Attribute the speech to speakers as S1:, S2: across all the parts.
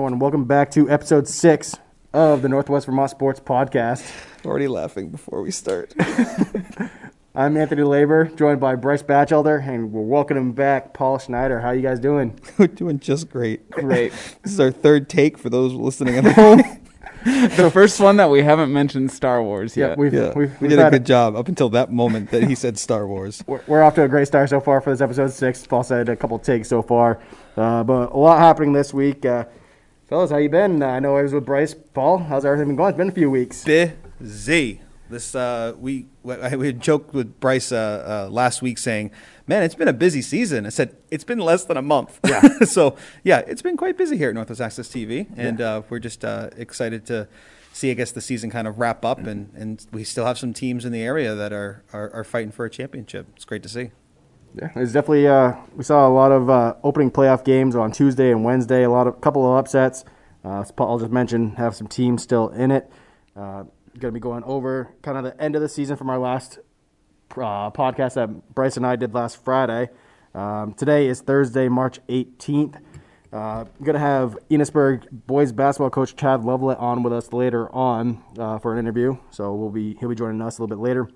S1: everyone. Welcome back to episode 6 of the Northwest Vermont Sports Podcast.
S2: Already laughing before we start.
S1: I'm Anthony Labor, joined by Bryce Batchelder, and we're welcoming back Paul Schneider. How you guys doing?
S2: We're doing just great.
S3: Great.
S2: This is our third take for those listening at home.
S3: The first one that we haven't mentioned Star Wars yet.
S1: We
S2: did a good job up until that moment that he said Star Wars.
S1: We're off to a great start so far for this episode 6. Paul said a couple takes so far, but a lot happening this week. Fellas, how you been? I know I was with Bryce. Paul, how's everything been going? It's been a few weeks.
S2: Busy. We joked with Bryce last week saying, man, it's been a busy season. I said, it's been less than a month.
S1: Yeah.
S2: So, yeah, it's been quite busy here at Northwest Access TV. And we're just excited to see, I guess, the season kind of wrap up. And we still have some teams in the area that are fighting for a championship. It's great to see.
S1: Yeah, it's definitely, we saw a lot of opening playoff games on Tuesday and Wednesday, couple of upsets. As Paul just mentioned, have some teams still in it. Going to be going over kind of the end of the season from our last podcast that Bryce and I did last Friday. Today is Thursday, March 18th. Going to have Enosburg boys basketball coach Chad Lovelet on with us later on for an interview. So he'll be joining us a little bit later.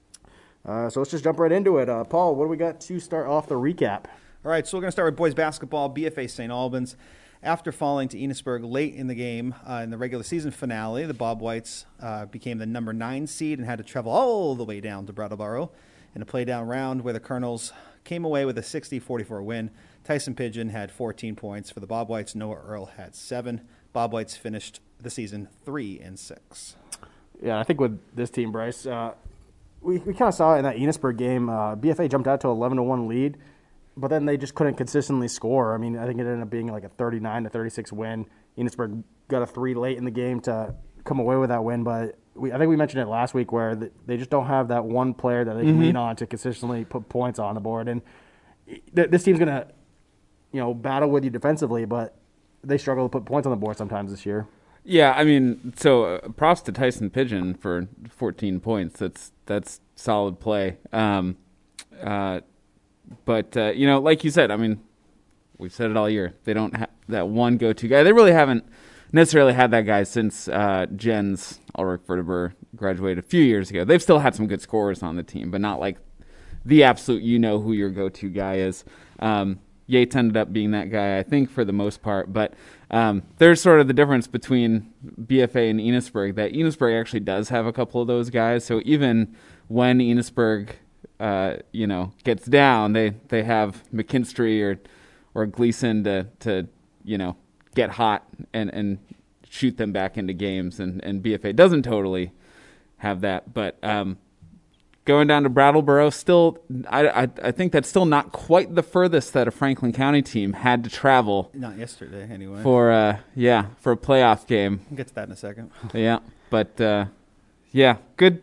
S1: So let's just jump right into it. Paul, what do we got to start off the recap?
S2: All right, so we're going to start with boys basketball. BFA St. Albans. After falling to Enosburg late in the game in the regular season finale, the Bob Whites became the number 9 seed and had to travel all the way down to Brattleboro in a play-down round where the Colonels came away with a 60-44 win. Tyson Pigeon had 14 points for the Bob Whites. Noah Earl had 7. Bob Whites finished the season 3-6.
S1: Yeah, I think with this team, Bryce, we kind of saw it in that Enosburg game. BFA jumped out to 11-1 lead, but then they just couldn't consistently score. I mean, I think it ended up being like a 39-36 win. Enosburg got a 3 late in the game to come away with that win, but I think we mentioned it last week where they just don't have that one player that they can lean on to consistently put points on the board. And this team's going to, battle with you defensively, but they struggle to put points on the board sometimes this year.
S3: Yeah, I mean, so props to Tyson Pigeon for 14 points. That's solid play. But like you said, I mean, we've said it all year. They don't have that one go-to guy. They really haven't necessarily had that guy since Jens Ulrich Verteber graduated a few years ago. They've still had some good scorers on the team, but not like the absolute who your go-to guy is. Yates ended up being that guy, I think, for the most part. But there's sort of the difference between BFA and Enosburg, that Enosburg actually does have a couple of those guys. So even when Enosburg gets down, they have McKinstry or Gleason to get hot and shoot them back into games, and BFA doesn't totally have that. But going down to Brattleboro, still, I think that's still not quite the furthest that a Franklin County team had to travel.
S2: Not yesterday, anyway.
S3: For a playoff game.
S2: We'll get to that in a second.
S3: Yeah, but good.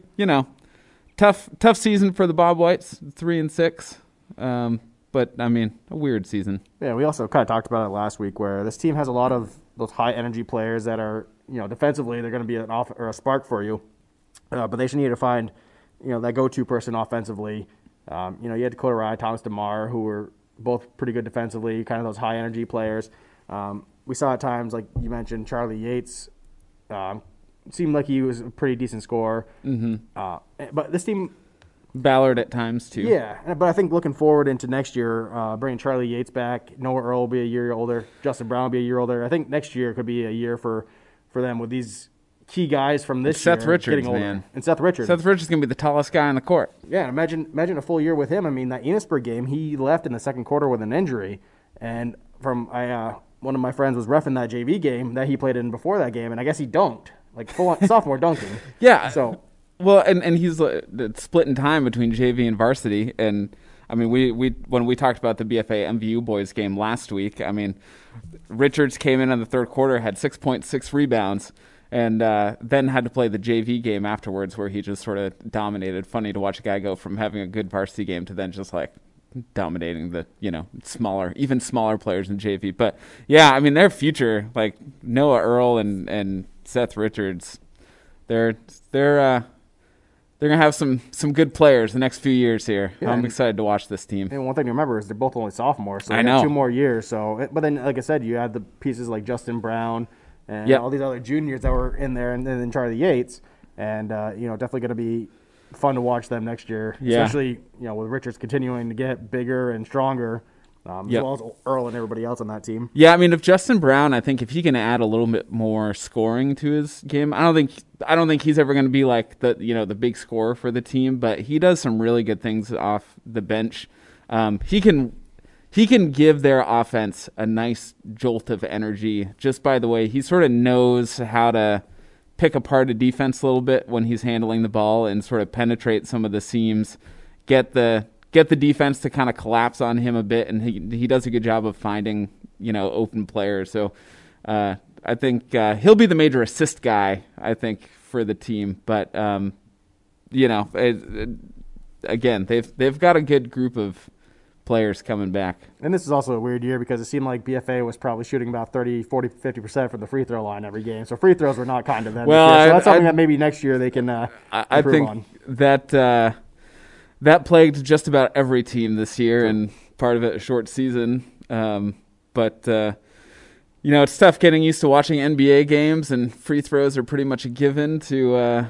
S3: Tough season for the Bob Whites, 3-6. But I mean, a weird season.
S1: Yeah, we also kind of talked about it last week, where this team has a lot of those high energy players that are, defensively they're going to be a spark for you, but they should need to find, that go-to person offensively. You had Dakota Rye, Thomas DeMar, who were both pretty good defensively, kind of those high energy players. We saw at times, like you mentioned, Charlie Yates. Seemed like he was a pretty decent scorer. But this team...
S3: Ballard at times, too.
S1: Yeah, but I think looking forward into next year, bringing Charlie Yates back, Noah Earl will be a year older, Justin Brown will be a year older. I think next year could be a year for them with these key guys from this year.
S3: Seth Richards,
S1: getting older.
S3: man.
S1: And Seth Richards.
S3: Seth Richards is going to be the tallest guy on the court.
S1: Yeah, imagine a full year with him. I mean, that Enosburg game, he left in the second quarter with an injury. And one of my friends was reffing that JV game that he played in before that game, and I guess he dunked. Like full-on sophomore dunking.
S3: Yeah.
S1: So...
S3: Well, and he's split in time between JV and varsity, and I mean, we when we talked about the BFA MVU boys game last week, I mean, Richards came in the third quarter, had 6.6 rebounds, and then had to play the JV game afterwards, where he just sort of dominated. Funny to watch a guy go from having a good varsity game to then just like dominating the even smaller players in JV. But yeah, I mean, their future, like Noah Earl and Seth Richards, they're they're gonna have some good players the next few years here.
S1: Yeah,
S3: I'm excited to watch this team.
S1: And one thing to remember is they're both only sophomores, so
S3: I
S1: they
S3: know.
S1: have 2 more years. So, but then, like I said, you had the pieces like Justin Brown and
S3: Yep.
S1: all these other juniors that were in there, and then Charlie Yates, and definitely going to be fun to watch them next year,
S3: Yeah.
S1: especially with Richards continuing to get bigger and stronger, as
S3: Yep.
S1: well as Earl and everybody else on that team.
S3: Yeah, I mean, if Justin Brown, I think if he can add a little bit more scoring to his game, I don't think he's ever going to be like the big scorer for the team, but he does some really good things off the bench. He can give their offense a nice jolt of energy just by the way he sort of knows how to pick apart a defense a little bit when he's handling the ball and sort of penetrate some of the seams, get the defense to kind of collapse on him a bit, and he does a good job of finding open players. So I think he'll be the major assist guy, I think, for the team. But again, they've got a good group of players coming back.
S1: And this is also a weird year because it seemed like BFA was probably shooting about 30, 40, 50% from the free throw line every game. So free throws were not kind of them.
S3: Well,
S1: this year. So that's something that maybe next year they can
S3: I
S1: improve
S3: think
S1: on.
S3: that plagued just about every team this year, and part of it a short season. But it's tough getting used to watching NBA games, and free throws are pretty much a given to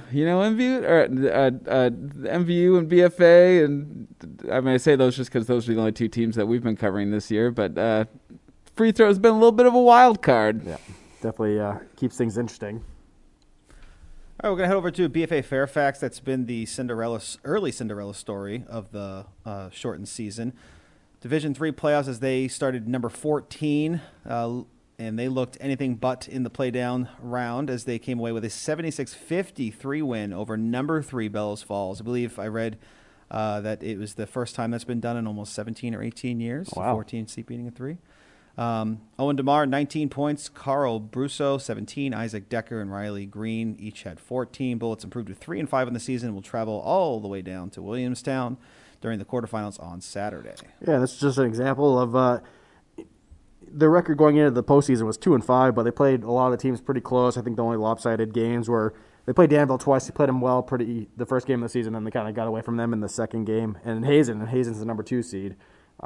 S3: MVU and BFA. And I mean, I say those just because those are the only 2 teams that we've been covering this year. But free throws been a little bit of a wild card.
S1: Yeah, definitely keeps things interesting.
S2: All right, we're going to head over to BFA Fairfax. That's been the early Cinderella story of the shortened season. Division III playoffs as they started number 14, and they looked anything but in the play-down round as they came away with a 76-53 win over number 3 Bellows Falls. I believe I read that it was the first time that's been done in almost 17 or 18 years.
S1: Wow.
S2: 14 seed beating a 3. Owen DeMar, 19 points. Carl Brusso, 17. Isaac Decker and Riley Green each had 14. Bullets improved to 3-5 in the season. Will travel all the way down to Williamstown during the quarterfinals on Saturday.
S1: Yeah, this is just an example of their record going into the postseason was 2-5, but they played a lot of the teams pretty close. I think the only lopsided games were they played Danville twice. They played them well the first game of the season, and they kind of got away from them in the second game. And Hazen's the number 2 seed.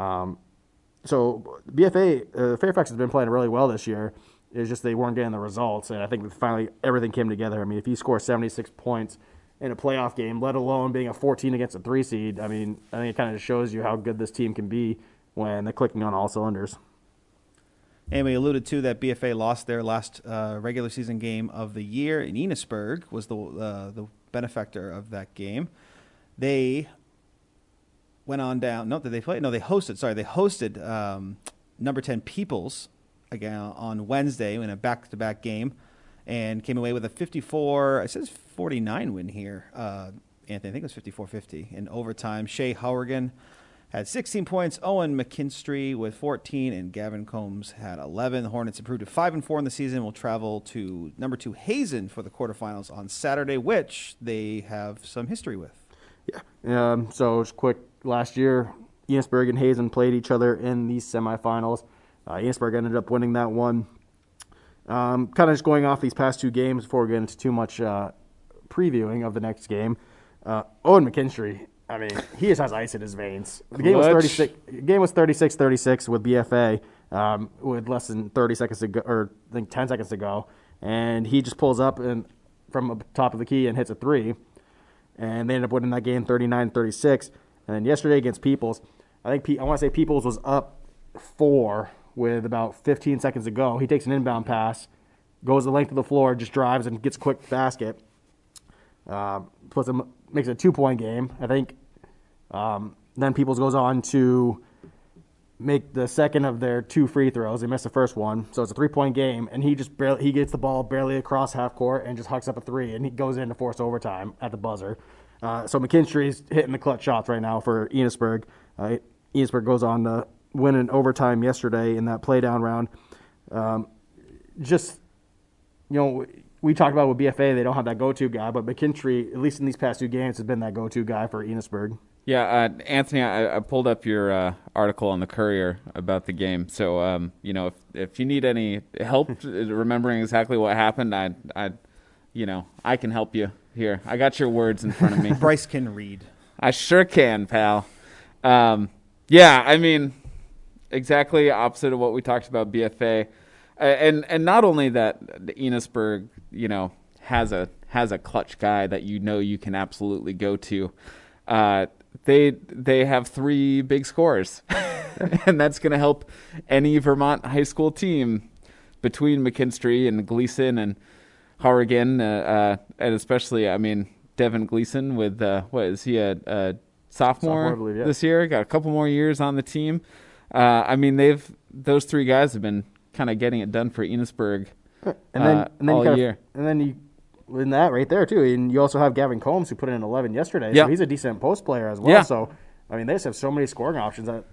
S1: So BFA Fairfax has been playing really well this year. It's just they weren't getting the results, and I think finally everything came together. I mean, if you score 76 points in a playoff game, let alone being a 14 against a 3 seed, I mean, I think it kind of shows you how good this team can be when they're clicking on all cylinders.
S2: And we alluded to that BFA lost their last regular season game of the year in Enosburg, was the benefactor of that game. They went on down. No, did they play? No, they hosted. Sorry, they hosted number 10 Peoples again on Wednesday in a back-to-back game, and came away with a 54. It says 49 win here. Anthony, I think it was 54-50 in overtime. Shea Howergan had 16 points. Owen McKinstry with 14, and Gavin Combs had 11. The Hornets improved to 5-4 in the season. Will travel to number 2 Hazen for the quarterfinals on Saturday, which they have some history with.
S1: Yeah. So just quick, last year, Enosburg and Hazen played each other in these semifinals. Enosburg ended up winning that one. Kind of just going off these past 2 games before we get into too much previewing of the next game. Owen McKinstry, I mean, he just has ice in his veins. The game was 36-36 with BFA with less than 30 seconds to go, or I think 10 seconds to go, and he just pulls up and from the top of the key and hits a 3, and they ended up winning that game 39-36. And then yesterday against Peoples, I want to say Peoples was up 4 with about 15 seconds to go. He takes an inbound pass, goes the length of the floor, just drives and gets a quick basket. Makes it a 2-point game, I think. Then Peoples goes on to make the second of their 2 free throws. They missed the first one, so it's a 3-point game. And he gets the ball barely across half court and just hucks up a 3, and he goes in to force overtime at the buzzer. So McKinstry's hitting the clutch shots right now for Enosburg. Enosburg goes on to win in overtime yesterday in that playdown round. We talked about with BFA, they don't have that go-to guy, but McKinstry, at least in these past 2 games, has been that go-to guy for Enosburg.
S3: Yeah, Anthony, I pulled up your article on the Courier about the game. So, if you need any help remembering exactly what happened, I can help you Here, I got your words in front of me.
S2: Bryce can read.
S3: I sure can, pal. Yeah, I mean, exactly opposite of what we talked about BFA, and not only that, Enosburg, has a clutch guy that you can absolutely go to. They have 3 big scorers, and that's going to help any Vermont high school team between McKinstry and Gleason and Harrigan, and especially, I mean, Devin Gleason with what is he, a sophomore
S1: I believe, yeah.
S3: this year? Got a couple more years on the team. I mean, those 3 guys have been kind of getting it done for Enosburg all year.
S1: And then you in that right there too, and you also have Gavin Combs who put in 11 yesterday.
S3: Yep.
S1: So he's a decent post player as well.
S3: Yeah.
S1: So I mean, they just have so many scoring options that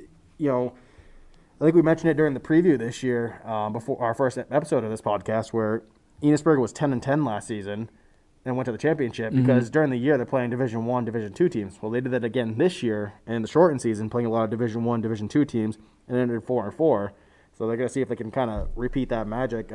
S1: I think we mentioned it during the preview this year, before our first episode of this podcast, where Enosburg was 10-10 last season and went to the championship because during the year they're playing Division I, Division II teams. Well, they did that again this year in the shortened season, playing a lot of Division I, Division II teams, and ended 4-4. So they're going to see if they can kind of repeat that magic.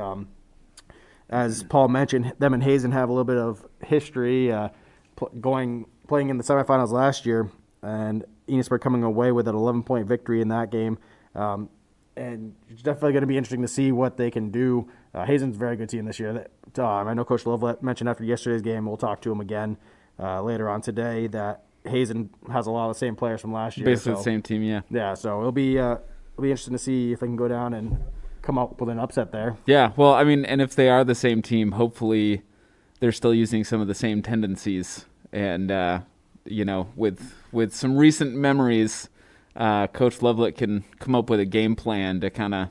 S1: As Paul mentioned, them and Hazen have a little bit of history, playing in the semifinals last year, and Enosburg coming away with an 11-point victory in that game. And it's definitely going to be interesting to see what they can do. Hazen's a very good team this year. I know Coach Lovelet mentioned after yesterday's game, we'll talk to him again later on today, that Hazen has a lot of the same players from last year.
S3: Basically the same team, yeah.
S1: Yeah, so it'll be interesting to see if they can go down and come up with an upset there.
S3: Yeah, well, I mean, and if they are the same team, hopefully they're still using some of the same tendencies. And, with some recent memories, Coach Lovelet can come up with a game plan to kind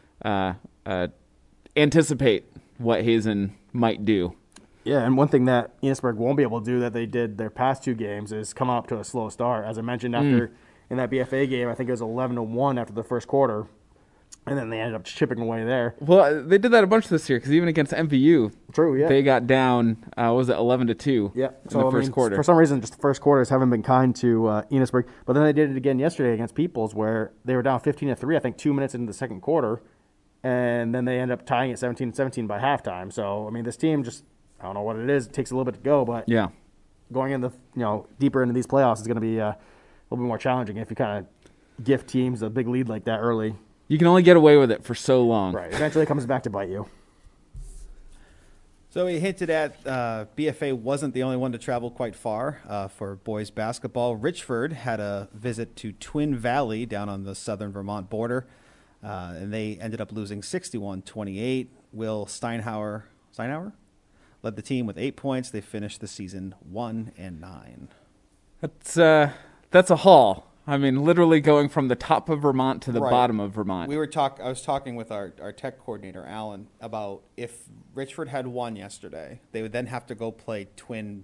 S3: of anticipate what Hazen might do.
S1: Yeah, and one thing that Enosburg won't be able to do that they did their past 2 games is come up to a slow start. As I mentioned, after in that BFA game, I think it was 11-1 after the first quarter, and then they ended up chipping away there.
S3: Well, they did that a bunch this year because even against MVU,
S1: True, yeah.
S3: they got down, 11-2
S1: Yeah,
S3: in the first quarter.
S1: For some reason, just the first quarters haven't been kind to Enosburg. But then they did it again yesterday against Peoples, where they were down 15-3, I think 2 minutes into the second quarter, and then they end up tying it 17-17 by halftime. So, I mean, this team just, I don't know what it is. It takes a little bit to go, but
S3: Yeah.
S1: going in deeper into these playoffs is going to be a little bit more challenging if you kind of gift teams a big lead like that early.
S3: You can only get away with it for so long.
S1: Right. Eventually it comes back to bite you.
S2: So we hinted at BFA wasn't the only one to travel quite far for boys basketball. Richford had a visit to Twin Valley down on the southern Vermont border, and they ended up losing 61-28. Will Steinhauer led the team with 8 points. They finished the season 1-9.
S3: That's a haul. I mean, literally going from the top of Vermont to the bottom of Vermont.
S2: I was talking with our tech coordinator, Alan, about if Richford had won yesterday, they would then have to go play Twin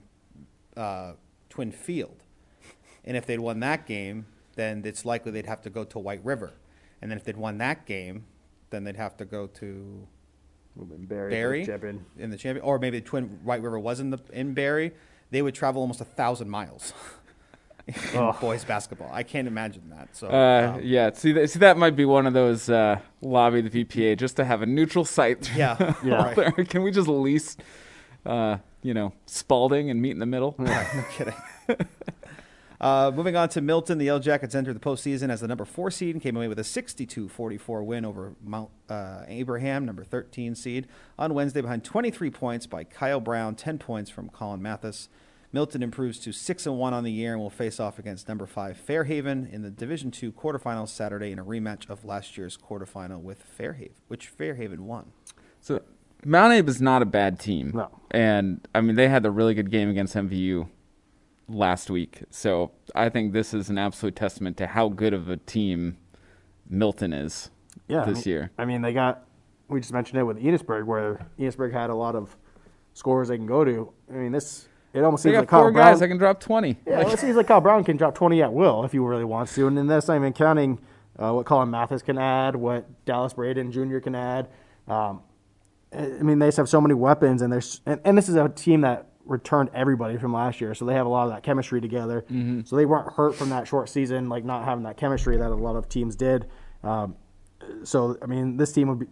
S2: Field. And if they'd won that game, then it's likely they'd have to go to White River. And then if they'd won that game, then they'd have to go to Barry in the champion, or maybe White River was in Barry. They would travel almost 1,000 miles. In boys basketball, I can't imagine that. So
S3: yeah, see that might be one of those lobby the VPA just to have a neutral site.
S2: Yeah.
S3: Right. Can we just lease, Spalding and meet in the middle?
S2: Yeah, no kidding. Moving on to Milton, the Yellow Jackets entered the postseason as the number 4 seed and came away with a 62-44 win over Mount Abraham, number 13 seed, on Wednesday behind 23 points by Kyle Brown, 10 points from Colin Mathis. Milton improves to 6-1 on the year and will face off against number 5 Fairhaven in the Division II quarterfinals Saturday in a rematch of last year's quarterfinal with Fairhaven, which Fairhaven won.
S3: So Mount Abe is not a bad team.
S1: No.
S3: And, I mean, they had a really good game against MVU last week. So I think this is an absolute testament to how good of a team Milton is this year.
S1: I mean, we just mentioned it with Enosburg, where Enosburg had a lot of scores they can go to. I mean, it almost
S3: They
S1: seems
S3: got
S1: like Kyle
S3: 4
S1: Brown.
S3: guys that can drop 20.
S1: Yeah, it seems like Kyle Brown can drop 20 at will if he really wants to. And then that's not even counting what Colin Mathis can add, what Dallas Braden Jr. can add. I mean, they just have so many weapons, and this is a team that returned everybody from last year, so they have a lot of that chemistry together. Mm-hmm. So they weren't hurt from that short season, like not having that chemistry that a lot of teams did. So, I mean, this team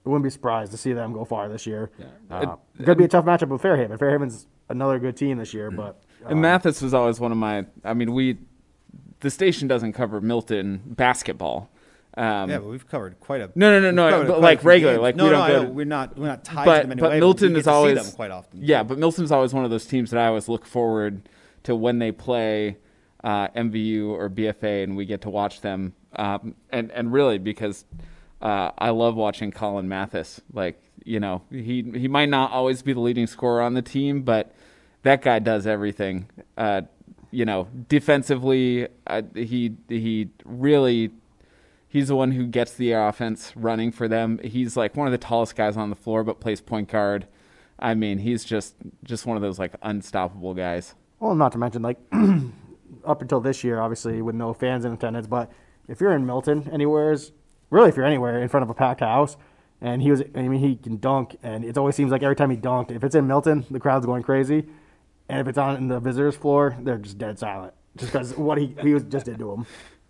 S1: wouldn't be surprised to see them go far this year.
S3: Yeah.
S1: Going to be a tough matchup with Fairhaven. Fairhaven's another good team this year, but
S3: And Mathis was always one of my. I mean, the station doesn't cover Milton basketball.
S2: Yeah, but we've covered quite a.
S3: No. But like regular, like
S2: no,
S3: we don't
S2: I
S3: go.
S2: know. We're not tied
S3: But
S2: to them anyway.
S3: but Milton
S2: we get
S3: is
S2: to see
S3: always
S2: them quite often.
S3: Yeah, but Milton's always one of those teams that I always look forward to when they play MVU or BFA, and we get to watch them. And really because I love watching Colin Mathis. Like, you know, he might not always be the leading scorer on the team, but that guy does everything. You know, defensively, he really. He's the one who gets the offense running for them. He's like one of the tallest guys on the floor, but plays point guard. I mean, he's just one of those like unstoppable guys.
S1: well, not to mention like up until this year, obviously with no fans in attendance, but if you're in Milton anywheres, really if you're anywhere in front of a packed house, and he can dunk, and it always seems like every time he dunked, if it's in Milton, the crowd's going crazy, and if it's on the visitors' floor, they're just dead silent, just because what he just did to him.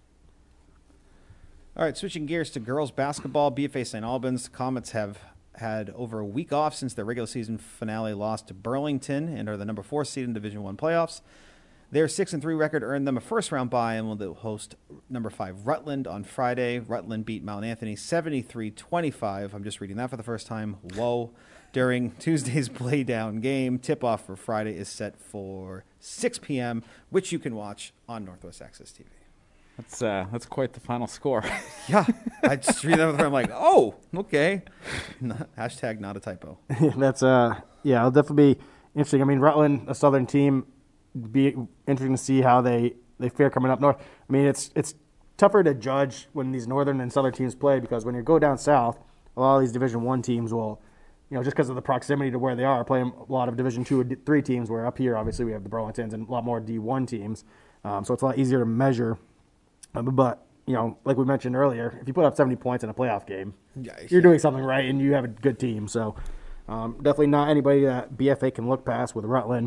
S2: All right, switching gears to girls basketball, BFA St. Albans. The Comets have had over a week off since their regular season finale loss to Burlington and are the number 4 seed in Division I playoffs. Their 6-3 record earned them a first-round bye and will host number 5 Rutland on Friday. Rutland beat Mount Anthony 73-25. I'm just reading that for the first time. Whoa. During Tuesday's play-down game, tip-off for Friday is set for 6 p.m., which you can watch on Northwest Access TV.
S3: That's quite the final score.
S2: Yeah, I just read that. I'm like, oh, okay. Hashtag not a typo.
S1: That's it'll definitely be interesting. I mean, Rutland, a Southern team, be interesting to see how they fare coming up north. I mean, it's tougher to judge when these Northern and Southern teams play because when you go down south, a lot of these Division I teams will, you know, just because of the proximity to where they are, playing a lot of Division II or III teams. Where up here, obviously, we have the Burlingtons and a lot more D1 teams, so it's a lot easier to measure. But, you know, like we mentioned earlier, if you put up 70 points in a playoff game, you're doing something right and you have a good team. So definitely not anybody that BFA can look past with Rutland.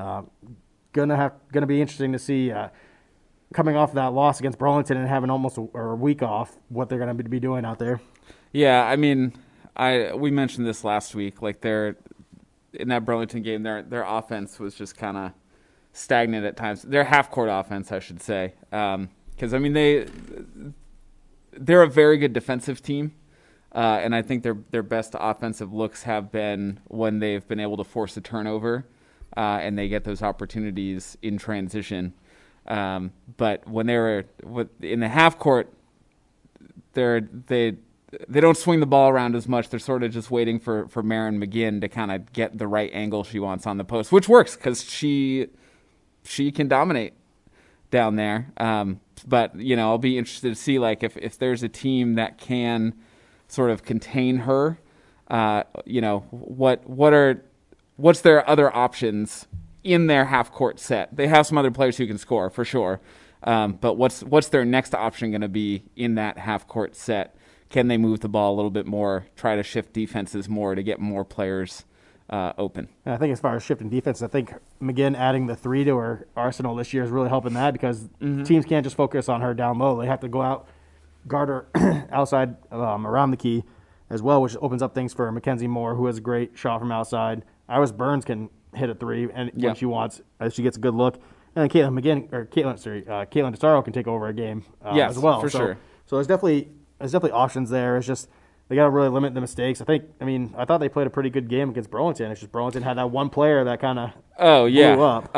S1: Gonna be interesting to see coming off that loss against Burlington and having almost a week off, what they're going to be doing out there.
S3: Yeah, I mean, we mentioned this last week. Like in that Burlington game, their offense was just kind of stagnant at times. Their half-court offense, I should say. Because, I mean, they're a very good defensive team, and I think their best offensive looks have been when they've been able to force a turnover, and they get those opportunities in transition. But when they were in the half court, they don't swing the ball around as much. They're sort of just waiting for Maren McGinn to kind of get the right angle she wants on the post, which works because she can dominate down there. But, you know, I'll be interested to see, like, if there's a team that can sort of contain her, you know, what's their other options in their half-court set? They have some other players who can score, for sure. But what's their next option going to be in that half-court set? Can they move the ball a little bit more, try to shift defenses more to get more players open?
S1: And I think as far as shifting defense, I think McGinn adding the 3 to her arsenal this year is really helping that because teams can't just focus on her down low. They have to go out, guard her outside around the key as well, which opens up things for Mackenzie Moore, who has a great shot from outside. Iris Burns can hit a 3 and when she wants, as she gets a good look. And then Caitlin DeSaro can take over a game as well.
S3: For sure.
S1: So there's definitely options there. It's just they got to really limit the mistakes. I thought they played a pretty good game against Burlington. It's just Burlington had that one player that kind of blew up.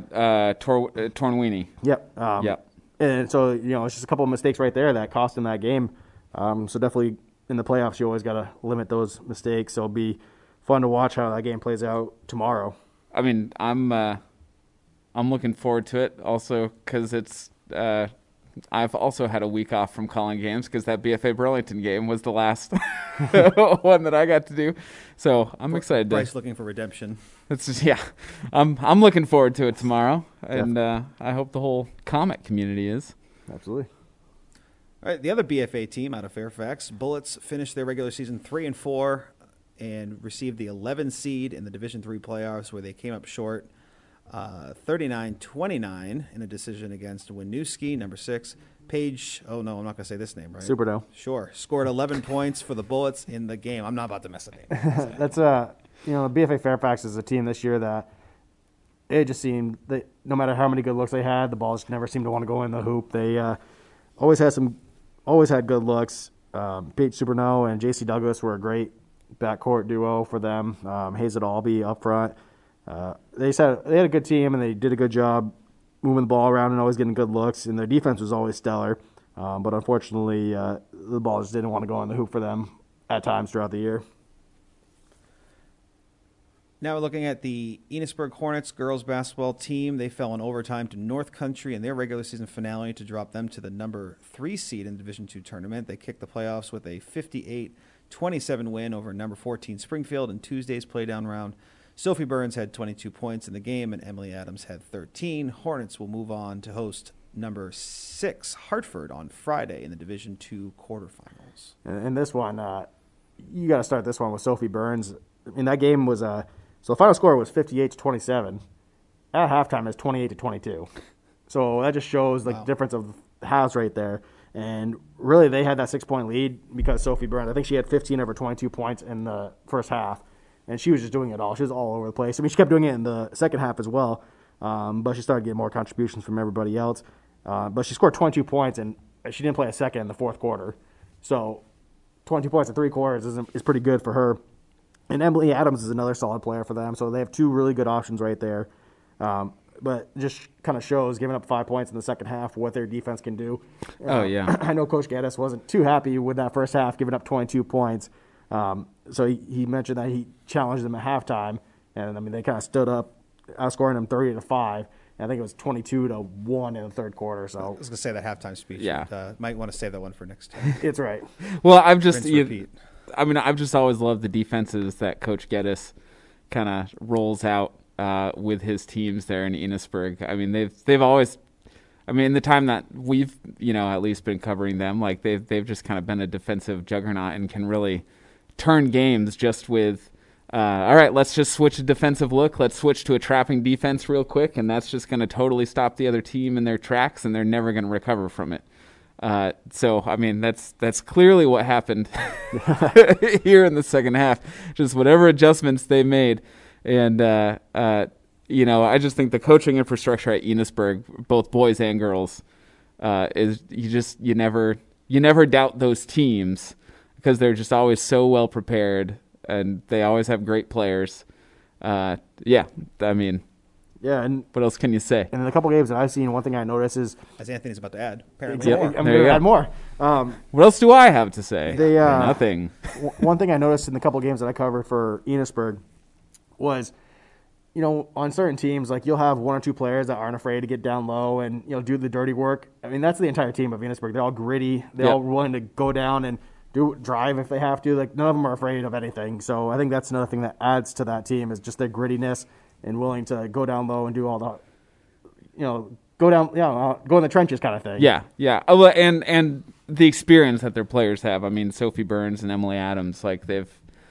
S3: Tornweenie.
S1: Yep. And so, you know, it's just a couple of mistakes right there that cost him that game. So definitely in the playoffs, you always got to limit those mistakes. So it'll be fun to watch how that game plays out tomorrow.
S3: I mean, I'm looking forward to it also because it's I've also had a week off from calling games because that BFA Burlington game was the last one that I got to do. So I'm excited.
S2: Bryce looking for redemption.
S3: I'm looking forward to it tomorrow, and I hope the whole Comet community is.
S1: Absolutely.
S2: All right, the other BFA team out of Fairfax, Bullets, finished their regular season 3-4 and received the 11 seed in the Division III playoffs, where they came up short 39-29 in a decision against Winooski, number 6. Paige, oh no, I'm not going to say this name, right?
S1: Superno.
S2: Sure. Scored 11 points for the Bullets in the game. I'm not about to mess the name.
S1: That's BFA Fairfax is a team this year that it just seemed that no matter how many good looks they had, the balls never seemed to want to go in the hoop. They always had good looks. Paige Superno and JC Douglas were a great backcourt duo for them. Hazel Albee up front. They had a good team and they did a good job moving the ball around and always getting good looks, and their defense was always stellar. But unfortunately, the ball just didn't want to go in the hoop for them at times throughout the year.
S2: Now we're looking at the Enosburg Hornets girls basketball team. They fell in overtime to North Country in their regular season finale to drop them to the number 3 seed in the Division II tournament. They kicked the playoffs with a 58-27 win over number 14 Springfield in Tuesday's playdown round. Sophie Burns had 22 points in the game, and Emily Adams had 13. Hornets will move on to host number 6 Hartford on Friday in the Division II quarterfinals.
S1: And this one, you got to start this one with Sophie Burns. I mean, that game was so the final score was 58-27. At halftime, it's 28-22. So that just shows the difference of halves right there. And really, they had that 6-point lead because Sophie Burns, I think she had 15 of her 22 points in the first half. And she was just doing it all. She was all over the place. I mean, she kept doing it in the second half as well. But she started getting more contributions from everybody else. But she scored 22 points, and she didn't play a second in the fourth quarter. So 22 points in 3 quarters is pretty good for her. And Emily Adams is another solid player for them. So they have 2 really good options right there. But just kind of shows, giving up 5 points in the second half, what their defense can do.
S3: Oh, yeah.
S1: I know Coach Geddes wasn't too happy with that first half, giving up 22 points. So he mentioned that he challenged them at halftime. And, I mean, they kind of stood up, outscoring them 30-5. I think it was 22-1 in the third quarter. So
S2: I was going to say that halftime speech.
S3: Yeah.
S2: Might want to save that one for next time.
S1: It's right.
S3: Well, I've just
S2: repeat.
S3: I've just always loved the defenses that Coach Geddes kind of rolls out with his teams there in Enosburg. I mean, they've always, I mean, in the time that we've at least been covering them, like they've just kind of been a defensive juggernaut and can really turn games just with. All right, let's just switch a defensive look. Let's switch to a trapping defense real quick, and that's just going to totally stop the other team in their tracks, and they're never going to recover from it. So, I mean, that's clearly what happened here in the second half. Just whatever adjustments they made, and I just think the coaching infrastructure at Enosburg, both boys and girls, is you never doubt those teams because they're just always so well prepared. And they always have great players. I mean,
S1: yeah. And
S3: what else can you say?
S1: And in a couple games that I've seen, one thing I noticed is,
S2: as Anthony's about to add, apparently
S1: more. I'm going to add more.
S3: What else do I have to say?
S1: Nothing. One thing I noticed in the couple games that I covered for Enosburg was, on certain teams, like you'll have 1 or 2 players that aren't afraid to get down low and do the dirty work. I mean, that's the entire team of Enosburg. They're all gritty. They're all willing to go down and drive if they have to. Like, none of them are afraid of anything. So I think that's another thing that adds to that team is just their grittiness and willing to go down low and do all the, go in the trenches kind of thing.
S3: Yeah, yeah. Oh, and the experience that their players have. I mean, Sophie Burns and Emily Adams, like they've,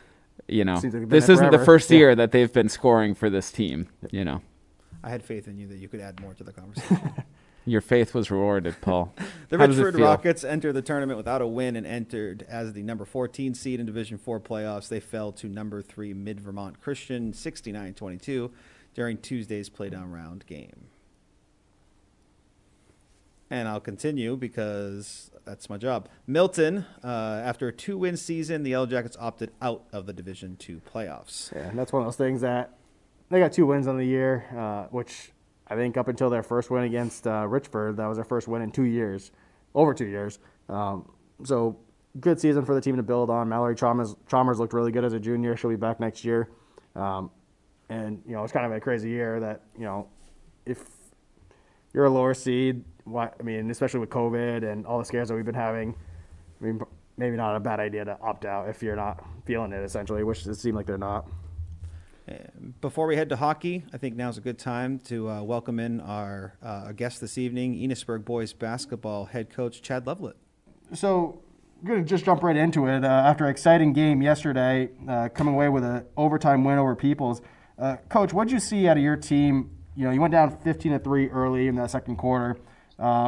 S3: this isn't the first year that they've been scoring for this team.
S2: I had faith in you that you could add more to the conversation.
S3: Your faith was rewarded, Paul.
S2: The Richford Rockets entered the tournament without a win and entered as the number 14 seed in Division IV playoffs. They fell to number 3 Mid-Vermont Christian 69-22 during Tuesday's playdown round game. And I'll continue because that's my job. Milton, after a 2-win season, the Yellow Jackets opted out of the Division II playoffs.
S1: Yeah, and that's one of those things that they got 2 wins on the year, which I think up until their first win against Richford, that was their first win in 2 years, over 2 years. So good season for the team to build on. Mallory Chalmers looked really good as a junior. She'll be back next year. And, it's kind of a crazy year that, if you're a lower seed, especially with COVID and all the scares that we've been having, maybe not a bad idea to opt out if you're not feeling it, essentially, which it seems like they're not.
S2: Before we head to hockey, I think now's a good time to welcome in our guest this evening, Enosburg boys basketball head coach Chad Lovelet.
S1: So I'm going to just jump right into it. After an exciting game yesterday, coming away with an overtime win over Peoples. Coach, what did you see out of your team? You went down 15-3 early in that second quarter. And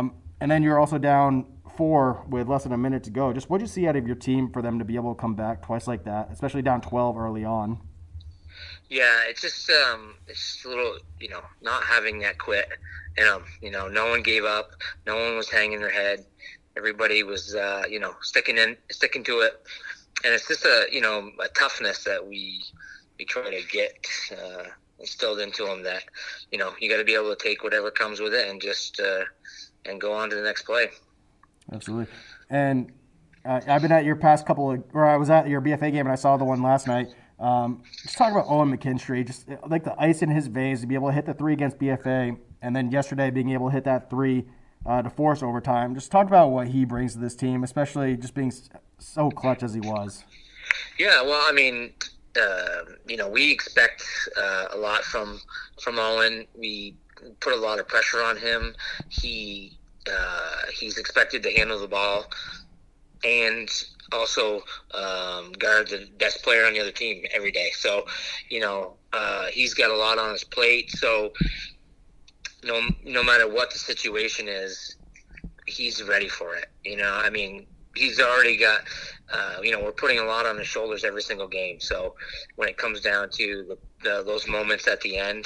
S1: And then you're also down 4 with less than a minute to go. Just what did you see out of your team for them to be able to come back twice like that, especially down 12 early on?
S4: Yeah, it's just a little, not having that quit. No one gave up. No one was hanging their head. Everybody was, sticking to it. And it's just a toughness that we try to get instilled into them that, you got to be able to take whatever comes with it and just and go on to the next play.
S1: Absolutely. And I've been at your past I was at your BFA game and I saw the one last night. Just talk about Owen McKinstry, just like the ice in his veins to be able to hit the 3 against BFA, and then yesterday being able to hit that 3 to force overtime. Just talk about what he brings to this team, especially just being so clutch as he was.
S4: Yeah, well, I mean, we expect a lot from Owen. We put a lot of pressure on him. He's expected to handle the ball and also guard the best player on the other team every day. So, he's got a lot on his plate. So, no matter what the situation is, he's ready for it. He's already got, we're putting a lot on his shoulders every single game. So when it comes down to those moments at the end,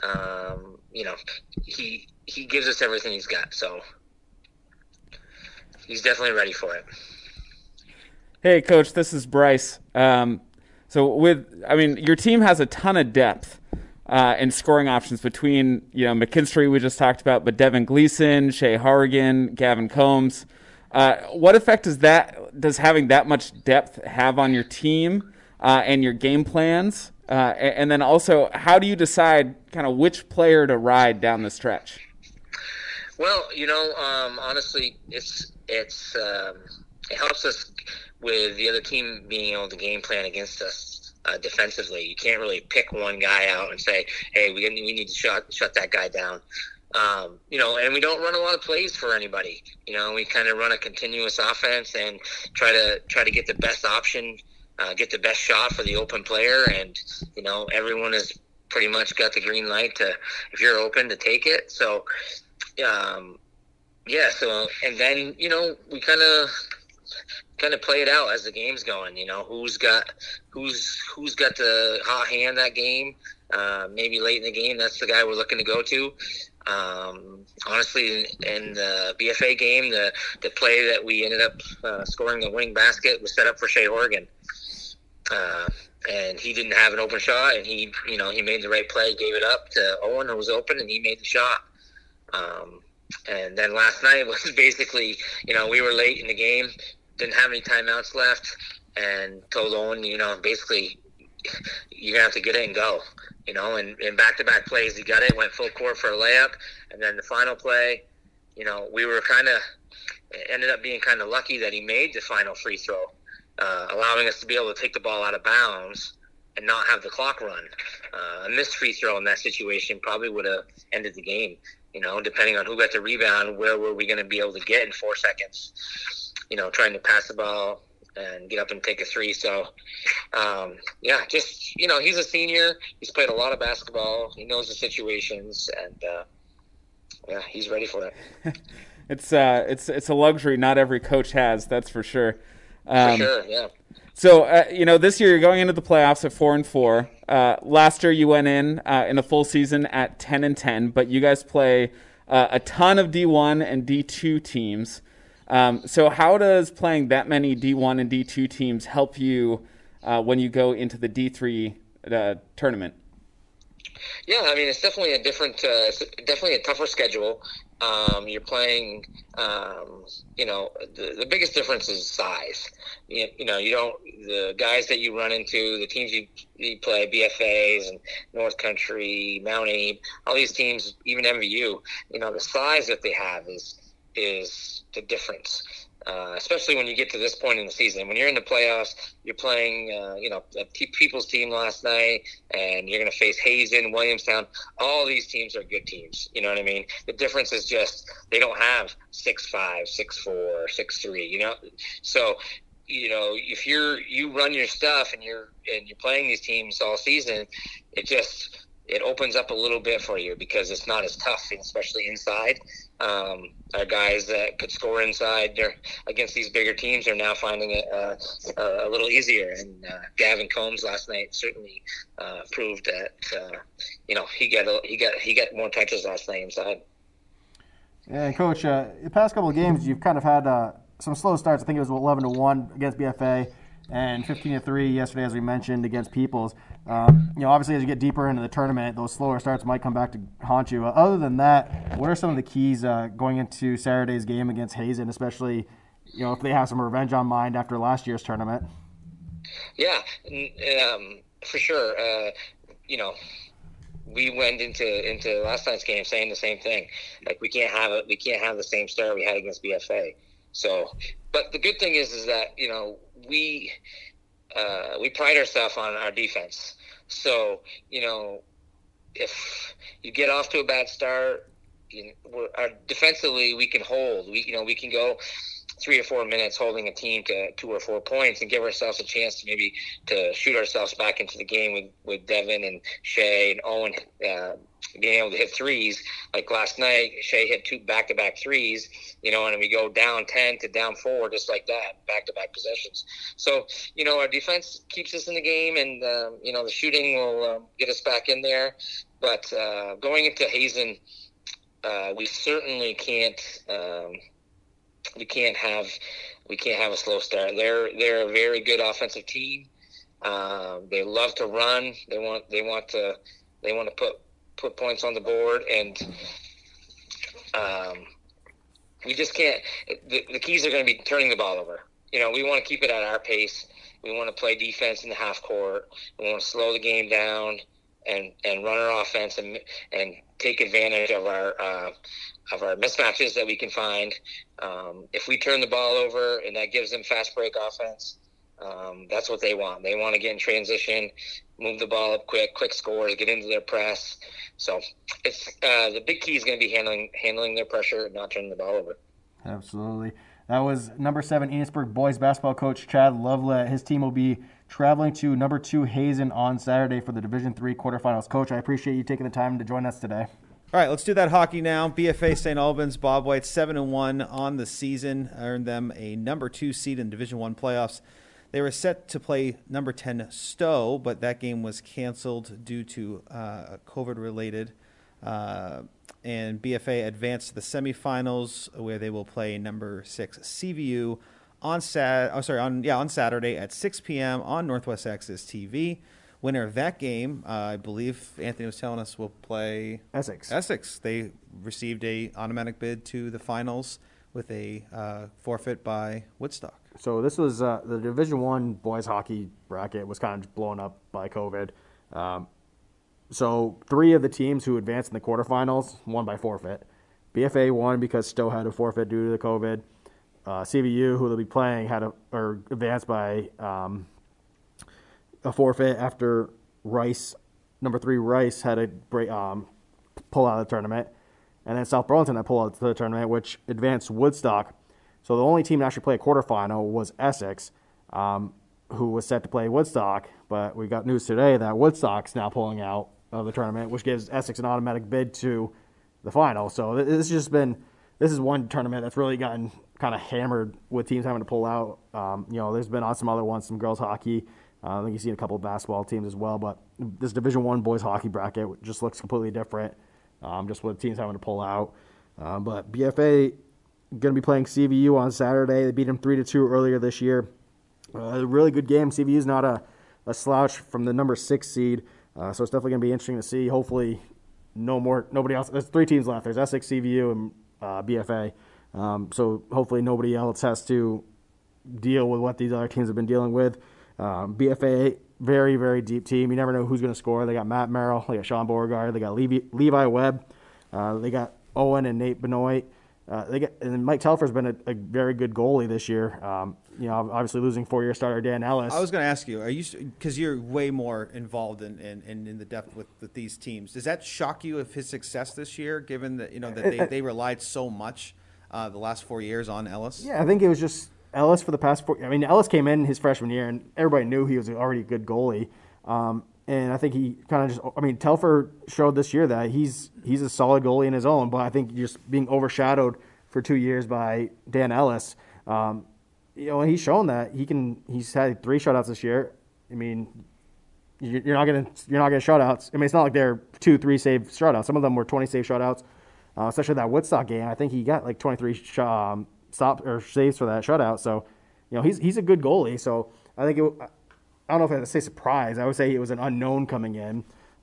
S4: he gives us everything he's got. So he's definitely ready for it.
S3: Hey, Coach, this is Bryce. Your team has a ton of depth and scoring options between, McKinstry we just talked about, but Devin Gleason, Shea Harrigan, Gavin Combs. What effect does having that much depth have on your team and your game plans? And then also, how do you decide kind of which player to ride down the stretch?
S4: Well, honestly, it helps us with the other team being able to game plan against us defensively. You can't really pick one guy out and say, hey, we need to shut that guy down. And we don't run a lot of plays for anybody. We kind of run a continuous offense and try to get the best option, get the best shot for the open player. And, everyone has pretty much got the green light to, if you're open, to take it. So, and then, we kind of play it out as the game's going. Who's got the hot hand that game. Maybe late in the game, that's the guy we're looking to go to. Honestly, in the BFA game, the play that we ended up scoring the winning basket was set up for Shea Horgan. And he didn't have an open shot, and he made the right play, gave it up to Owen, who was open, and he made the shot. And then last night was basically, we were late in the game, didn't have any timeouts left, and told Owen, basically, you're going to have to get it and go. And in back-to-back plays, he got it, went full court for a layup, and then the final play, we were ended up being kind of lucky that he made the final free throw, allowing us to be able to take the ball out of bounds and not have the clock run. A missed free throw in that situation probably would have ended the game, depending on who got the rebound, where were we going to be able to get in 4 seconds, trying to pass the ball and get up and take a 3. So, he's a senior. He's played a lot of basketball. He knows the situations, and he's ready for it.
S3: It's a luxury not every coach has, that's for sure.
S4: For sure, yeah.
S3: So, this year you're going into the playoffs at 4-4. Last year you went in a full season at 10-10, but you guys play a ton of D1 and D2 teams. So how does playing that many D1 and D2 teams help you when you go into the D3 tournament?
S4: Yeah, I mean, it's definitely definitely a tougher schedule. You're playing, the biggest difference is size. The guys that you run into, the teams you play, BFAs and North Country, Mount Abe, all these teams, even MVU, the size that they have is the difference. Especially when you get to this point in the season. When you're in the playoffs, you're playing, a people's team last night, and you're going to face Hazen, Williamstown. All these teams are good teams. You know what I mean? The difference is just they don't have 6'5", 6'4", 6'3", So, if you run your stuff and you're playing these teams all season, it just it opens up a little bit for you because it's not as tough, especially inside. Our guys that could score inside, they're against these bigger teams, are now finding it a little easier. And Gavin Combs last night certainly proved that he got more touches last night inside.
S1: And Coach, the past couple of games, you've kind of had some slow starts. I think it was 11-1 against BFA and 15-3 yesterday, as we mentioned, against Peoples. Obviously, as you get deeper into the tournament, those slower starts might come back to haunt you. Other than that, what are some of the keys going into Saturday's game against Hazen, especially if they have some revenge on mind after last year's tournament?
S4: Yeah, for sure. We went into last night's game saying the same thing. Like we can't have the same start we had against BFA. So, but the good thing is that we pride ourselves on our defense. So if you get off to a bad start, defensively we can hold. We can go 3 or 4 minutes holding a team to 2 or 4 points and give ourselves a chance to maybe to shoot ourselves back into the game with Devin and Shay and Owen being able to hit threes. Like last night, Shay hit 2 back-to-back threes, and we go down 10 to down 4 just like that, back-to-back possessions. So, our defense keeps us in the game, and, the shooting will get us back in there. But going into Hazen, we certainly can't we can't have a slow start. They're a very good offensive team. They love to run. They want to put points on the board, and we just can't. The keys are going to be turning the ball over. We want to keep it at our pace. We want to play defense in the half court. We want to slow the game down and run our offense and take advantage of our mismatches that we can find. If we turn the ball over and that gives them fast break offense, that's what they want. They want to get in transition, move the ball up quick scores, get into their press. So it's the big key is going to be handling their pressure and not turning the ball over.
S1: Absolutely. That was number 7 Enosburg boys basketball coach Chad Lovelett. His team will be traveling to number 2 Hazen on Saturday for the Division III quarterfinals. Coach, I appreciate you taking the time to join us today.
S2: All right, let's do that hockey now. BFA St. Albans, Bob White, 7-1 on the season, earned them a number 2 seed in Division I playoffs. They were set to play number 10 Stowe, but that game was canceled due to COVID-related. And BFA advanced to the semifinals, where they will play number 6 CVU on Saturday at 6 p.m. on Northwest Access TV. Winner of that game, I believe Anthony was telling us, will play
S1: Essex.
S2: They received a automatic bid to the finals with a forfeit by Woodstock.
S1: So this was the Division I boys hockey bracket was kind of blown up by COVID. So 3 of the teams who advanced in the quarterfinals won by forfeit. BFA won because Stowe had a forfeit due to the COVID. CVU, who they'll be playing, advanced by a forfeit after number 3 Rice had a pull out of the tournament. And then South Burlington had pulled out of the tournament, which advanced Woodstock. So the only team to actually play a quarterfinal was Essex, who was set to play Woodstock. But we got news today that Woodstock's now pulling out of the tournament, which gives Essex an automatic bid to the final. So this is one tournament that's really gotten kind of hammered with teams having to pull out. There's been on some other ones, some girls hockey. I think you've seen a couple of basketball teams as well. But this Division I boys hockey bracket just looks completely different, just with teams having to pull out. But BFA going to be playing CVU on Saturday. They beat them 3-2 earlier this year. A really good game. CVU is not a slouch from the number 6 seed. So it's definitely going to be interesting to see. Hopefully, nobody else. There's 3 teams left. There's Essex, CVU, and BFA. So hopefully nobody else has to deal with what these other teams have been dealing with. BFA, very, very deep team. You never know who's going to score. They got Matt Merrill. They got Sean Beauregard. They got Levi Webb. They got Owen and Nate Benoit. And Mike Telfer's been a very good goalie this year. Obviously losing 4-year starter Dan Ellis.
S2: I was going to ask you, because you're way more involved in the depth with these teams. Does that shock you of his success this year, given that that they relied so much the last 4 years on Ellis?
S1: Yeah, I think it was just Ellis for the past 4. I mean, Ellis came in his freshman year, and everybody knew he was already a good goalie. And I think he kind of Telfer showed this year that he's a solid goalie in his own, but I think just being overshadowed for 2 years by Dan Ellis, and he's shown that he's had 3 shutouts this year. I mean, you're not getting shutouts. I mean, it's not like they're 2-3 save shutouts. Some of them were 20 save shutouts, especially that Woodstock game. I think he got like 23 stops or saves for that shutout. So, he's a good goalie. So I think I don't know if I have to say surprise. I would say it was an unknown coming in.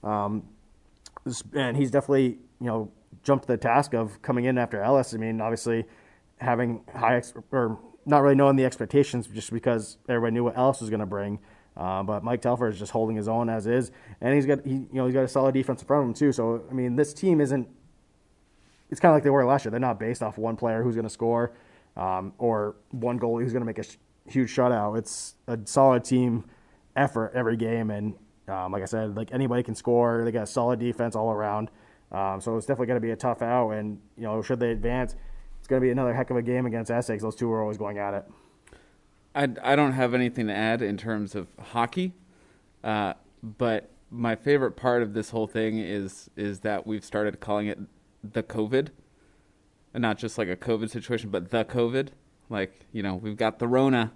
S1: And he's definitely, jumped to the task of coming in after Ellis. I mean, obviously having or not really knowing the expectations just because everybody knew what Ellis was going to bring. But Mike Telfer is just holding his own as is. And he's got a solid defense in front of him too. So, I mean, this team it's kind of like they were last year. They're not based off one player who's going to score or one goalie who's going to make a huge shutout. It's a solid team effort every game, and like I said, like anybody can score. They got a solid defense all around, so it's definitely going to be a tough out. And should they advance, it's going to be another heck of a game against Essex. Those two are always going at it.
S3: I don't have anything to add in terms of hockey, but my favorite part of this whole thing is that we've started calling it the COVID, and not just like a COVID situation, but the COVID. Like we've got the Rona.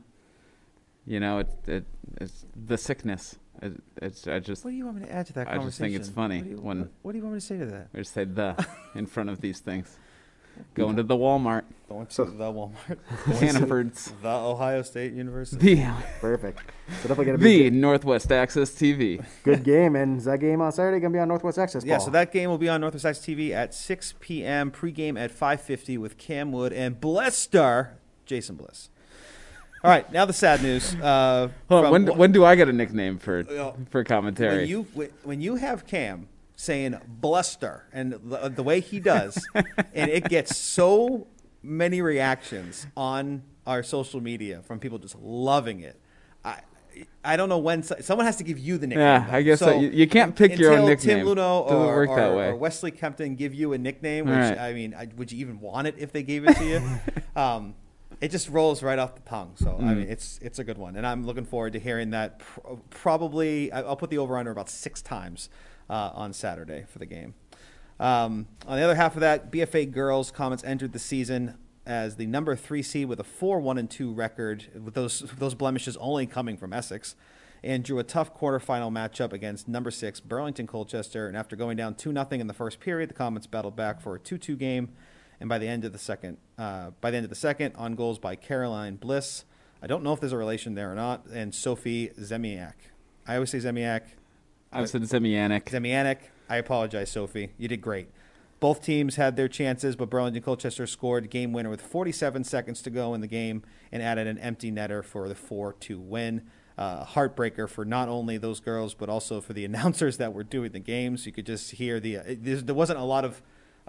S3: It's the sickness. I just.
S2: What do you want me to add to that conversation?
S3: I just think it's funny
S2: What do you want me to say to that?
S3: I just say the in front of these things. Going to the Walmart.
S2: Going to the Walmart.
S3: Hannaford's.
S2: The Ohio State University.
S1: Perfect. So definitely going to be
S3: Northwest Access TV.
S1: Good game. And is that game on Saturday going to be on Northwest Access, Paul?
S2: Yeah, so that game will be on Northwest Access TV at 6 p.m. Pregame at 5:50 with Cam Wood and Bless star Jason Bliss. All right, now the sad news.
S3: When do I get a nickname for commentary?
S2: When you have Cam saying "bluster" and the way he does, and it gets so many reactions on our social media from people just loving it. I don't know when someone has to give you the nickname.
S3: Yeah,
S2: though.
S3: I guess so you can't pick your own nickname.
S2: Tim Luno
S3: doesn't work that way.
S2: or Wesley Kempton give you a nickname, which
S3: right.
S2: I mean, would you even want it if they gave it to you? It just rolls right off the tongue. So, I mean, it's a good one. And I'm looking forward to hearing that probably – I'll put the over-under about 6 times on Saturday for the game. On the other half of that, BFA girls Comets entered the season as the number 3 seed with a 4-1-2 record, with those blemishes only coming from Essex, and drew a tough quarterfinal matchup against number 6 Burlington Colchester. And after going down 2-0 in the first period, the Comets battled back for a 2-2 game. And by the end of the second, on goals by Caroline Bliss. I don't know if there's a relation there or not. And Sophie Zemiak. I always say Zemiak.
S3: I've said Zemianic.
S2: Zemianic. I apologize, Sophie. You did great. Both teams had their chances, but Burlington Colchester scored game winner with 47 seconds to go in the game and added an empty netter for the 4-2 win. Heartbreaker for not only those girls, but also for the announcers that were doing the games. You could just hear there wasn't a lot of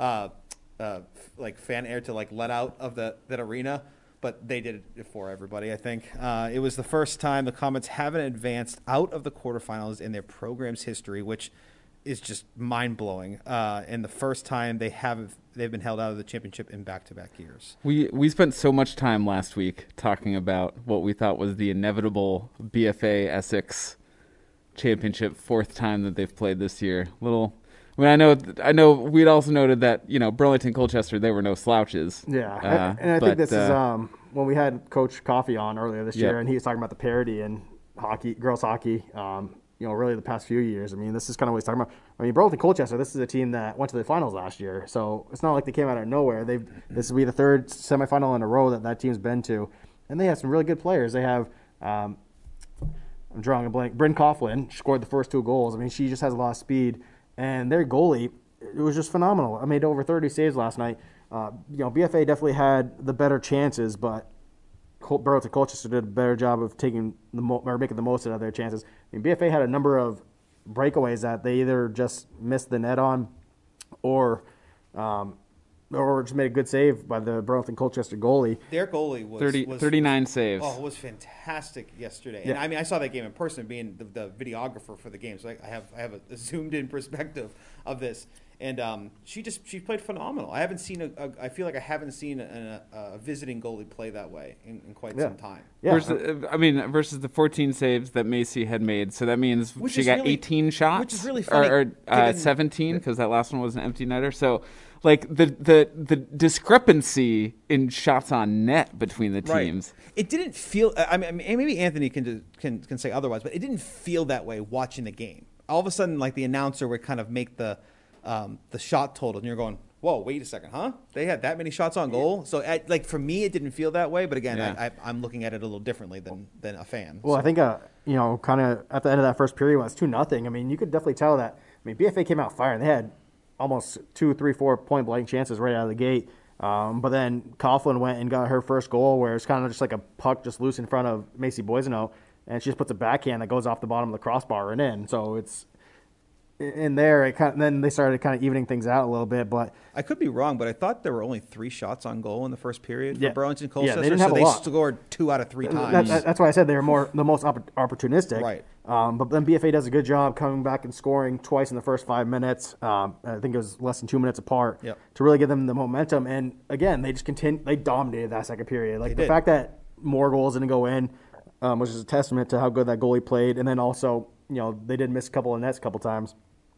S2: like fan air to like let out of that arena, but they did it for everybody. I think it was the first time the Comets haven't advanced out of the quarterfinals in their program's history, which is just mind blowing. And the first time they've been held out of the championship in back-to-back years.
S3: We spent so much time last week talking about what we thought was the inevitable BFA Essex championship, 4th time that they've played this year. I know. We'd also noted that Burlington Colchester, they were no slouches.
S1: Yeah, and I think this is when we had Coach Coffey on earlier this year, and he was talking about the parity in hockey, girls hockey. Really the past few years. I mean, this is kind of what he's talking about. I mean, Burlington Colchester, this is a team that went to the finals last year, so it's not like they came out of nowhere. This will be the 3rd semifinal in a row that team's been to, and they have some really good players. They have. I'm drawing a blank. Bryn Coughlin scored the first 2 goals. I mean, she just has a lot of speed. And their goalie, it was just phenomenal. I made over 30 saves last night. BFA definitely had the better chances, but Burlington Colchester did a better job of making the most out of their chances. I mean, BFA had a number of breakaways that they either just missed the net on, or or just made a good save by the Burlington Colchester goalie.
S2: Their goalie was
S3: 39 saves.
S2: Oh, it was fantastic yesterday.
S1: Yeah.
S2: And I mean, I saw that game in person, being the videographer for the game. So I have a zoomed in perspective of this. And she played phenomenal. I haven't seen I feel like I haven't seen a visiting goalie play that way in quite some time.
S1: Yeah.
S3: Versus the 14 saves that Macy had made. So that means
S2: Which
S3: she
S2: is
S3: got
S2: really-
S3: 18 shots.
S2: which is really funny,
S3: Or
S2: given-
S3: 17, because that last one was an empty netter. So, like, the discrepancy in shots on net between the teams.
S2: Right. It didn't feel. I mean, maybe Anthony can say otherwise, but it didn't feel that way watching the game. All of a sudden, like the announcer would kind of make the shot total, and you're going, "Whoa, wait a second, huh? They had that many shots on goal." So, like for me, it didn't feel that way. But again,
S3: Yeah.
S2: I'm looking at it a little differently than a fan.
S1: Well, I think kind of at the end of that first period when it's 2-0. I mean, you could definitely tell that. I mean, BFA came out firing. They had almost 2, 3, 4 point blank chances right out of the gate. But then Coughlin went and got her first goal, where it's kind of just like a puck just loose in front of Macy Boiseno, and she just puts a backhand that goes off the bottom of the crossbar and in. So it's in there. Then they started kind of evening things out a little bit, but
S2: I could be wrong, but I thought there were only 3 shots on goal in the first period for
S1: Yeah.
S2: Burlington
S1: Yeah,
S2: Colchester.
S1: they didn't have
S2: so
S1: a
S2: they
S1: lot.
S2: scored 2 out of 3 times.
S1: that's why I said they were the most opportunistic.
S2: Right.
S1: But then BFA does a good job coming back and scoring twice in the first 5 minutes. I think it was less than 2 minutes apart
S2: Yep.
S1: to really give them the momentum. And again, they just they dominated that second period. Like
S2: They
S1: the
S2: did.
S1: fact that more goals didn't go in, which is a testament to how good that goalie played. And then also, they did miss a couple of nets a couple times.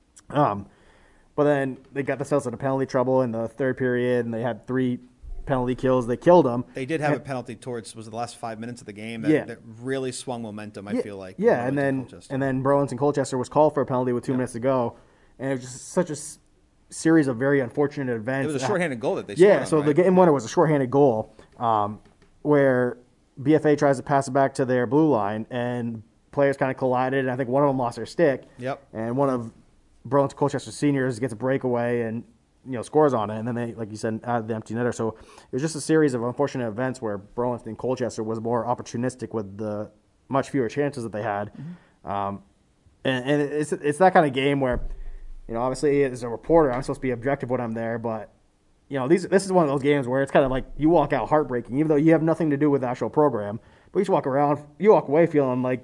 S1: But then they got themselves into penalty trouble in the third period, and they had 3 penalty kills. They killed them.
S2: They did have a penalty towards the last 5 minutes of the game that,
S1: Yeah.
S2: that really swung momentum. I feel like.
S1: Yeah, and
S2: Burlington
S1: then
S2: Colchester.
S1: Burlington Colchester was called for a penalty with 2 minutes to go, and it was just such a series of very unfortunate events.
S2: It was a shorthanded goal that they scored.
S1: Yeah,
S2: on,
S1: so
S2: right?
S1: the game winner was a shorthanded goal, where BFA tries to pass it back to their blue line, and players kind of collided, and I think one of them lost their stick.
S2: Yep.
S1: And one of Burlington Colchester seniors gets a breakaway and scores on it, and then they, like you said, added the empty netter. So it was just a series of unfortunate events where Burlington Colchester was more opportunistic with the much fewer chances that they had. And it's that kind of game where, obviously as a reporter, I'm supposed to be objective when I'm there, but this is one of those games where it's kind of like you walk out heartbreaking, even though you have nothing to do with the actual program. But you just you walk away feeling like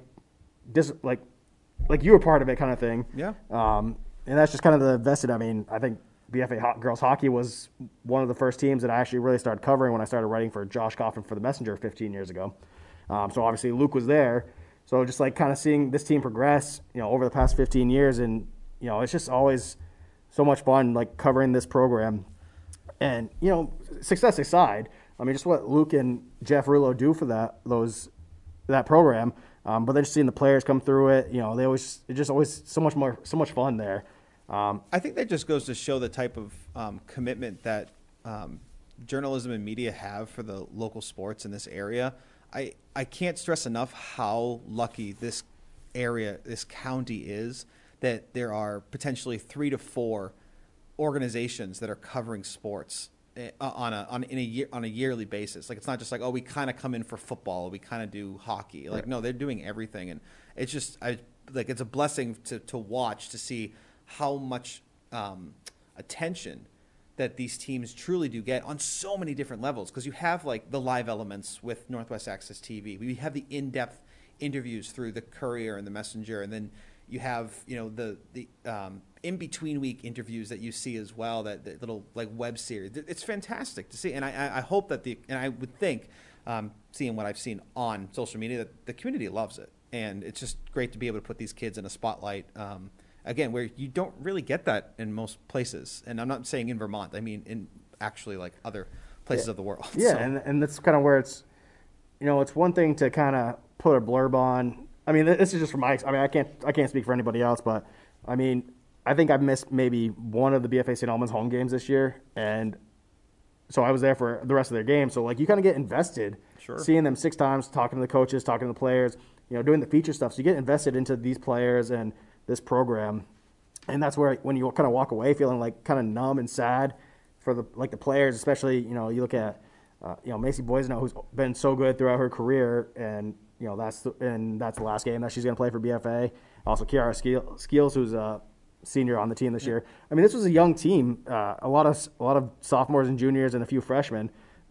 S1: you were part of it, kind of thing.
S2: Yeah.
S1: And that's just kind of the vested. I mean, I think BFA girls hockey was one of the first teams that I actually really started covering when I started writing for Josh Coughlin for the Messenger 15 years ago. So obviously Luke was there. So just like kind of seeing this team progress, over the past 15 years, and it's just always so much fun like covering this program. And success aside, I mean, just what Luke and Jeff Rulo do for that program. But then just seeing the players come through it, it's just always so much fun there.
S2: I think that just goes to show the type of commitment that journalism and media have for the local sports in this area. I can't stress enough how lucky this area, this county is, that there are potentially 3 to 4 organizations that are covering sports on a yearly basis. Like, it's not just like, oh, we kind of come in for football, we kind of do hockey. Like, no, they're doing everything, and it's just it's a blessing to watch, to see how much attention that these teams truly do get on so many different levels, because you have like the live elements with Northwest Access TV. We have the in-depth interviews through the Courier and the Messenger, and then you have the in-between week interviews that you see as well, that little like web series. It's fantastic to see, and I hope that and I would think, seeing what I've seen on social media, that the community loves it, and it's just great to be able to put these kids in a spotlight. Again, where you don't really get that in most places, and I'm not saying in Vermont. I mean in actually like other places of the world.
S1: Yeah,
S2: So,
S1: and that's kind of where it's, it's one thing to kind of put a blurb on. I mean, this is just from I mean, I can't speak for anybody else, but I mean, I think I've missed maybe one of the BFA St. Albans home games this year, and so I was there for the rest of their games. So like, you kind of get invested,
S2: Sure.
S1: seeing them 6 times, talking to the coaches, talking to the players, doing the feature stuff. So you get invested into these players and this program, and that's where when you kind of walk away feeling like kind of numb and sad for the players, especially you look at Macy Boiseno, who's been so good throughout her career, and that's the last game that she's going to play for BFA. Also Kiara Skeels, who's senior on the team this year. I mean, this was a young team, a lot of sophomores and juniors and a few freshmen.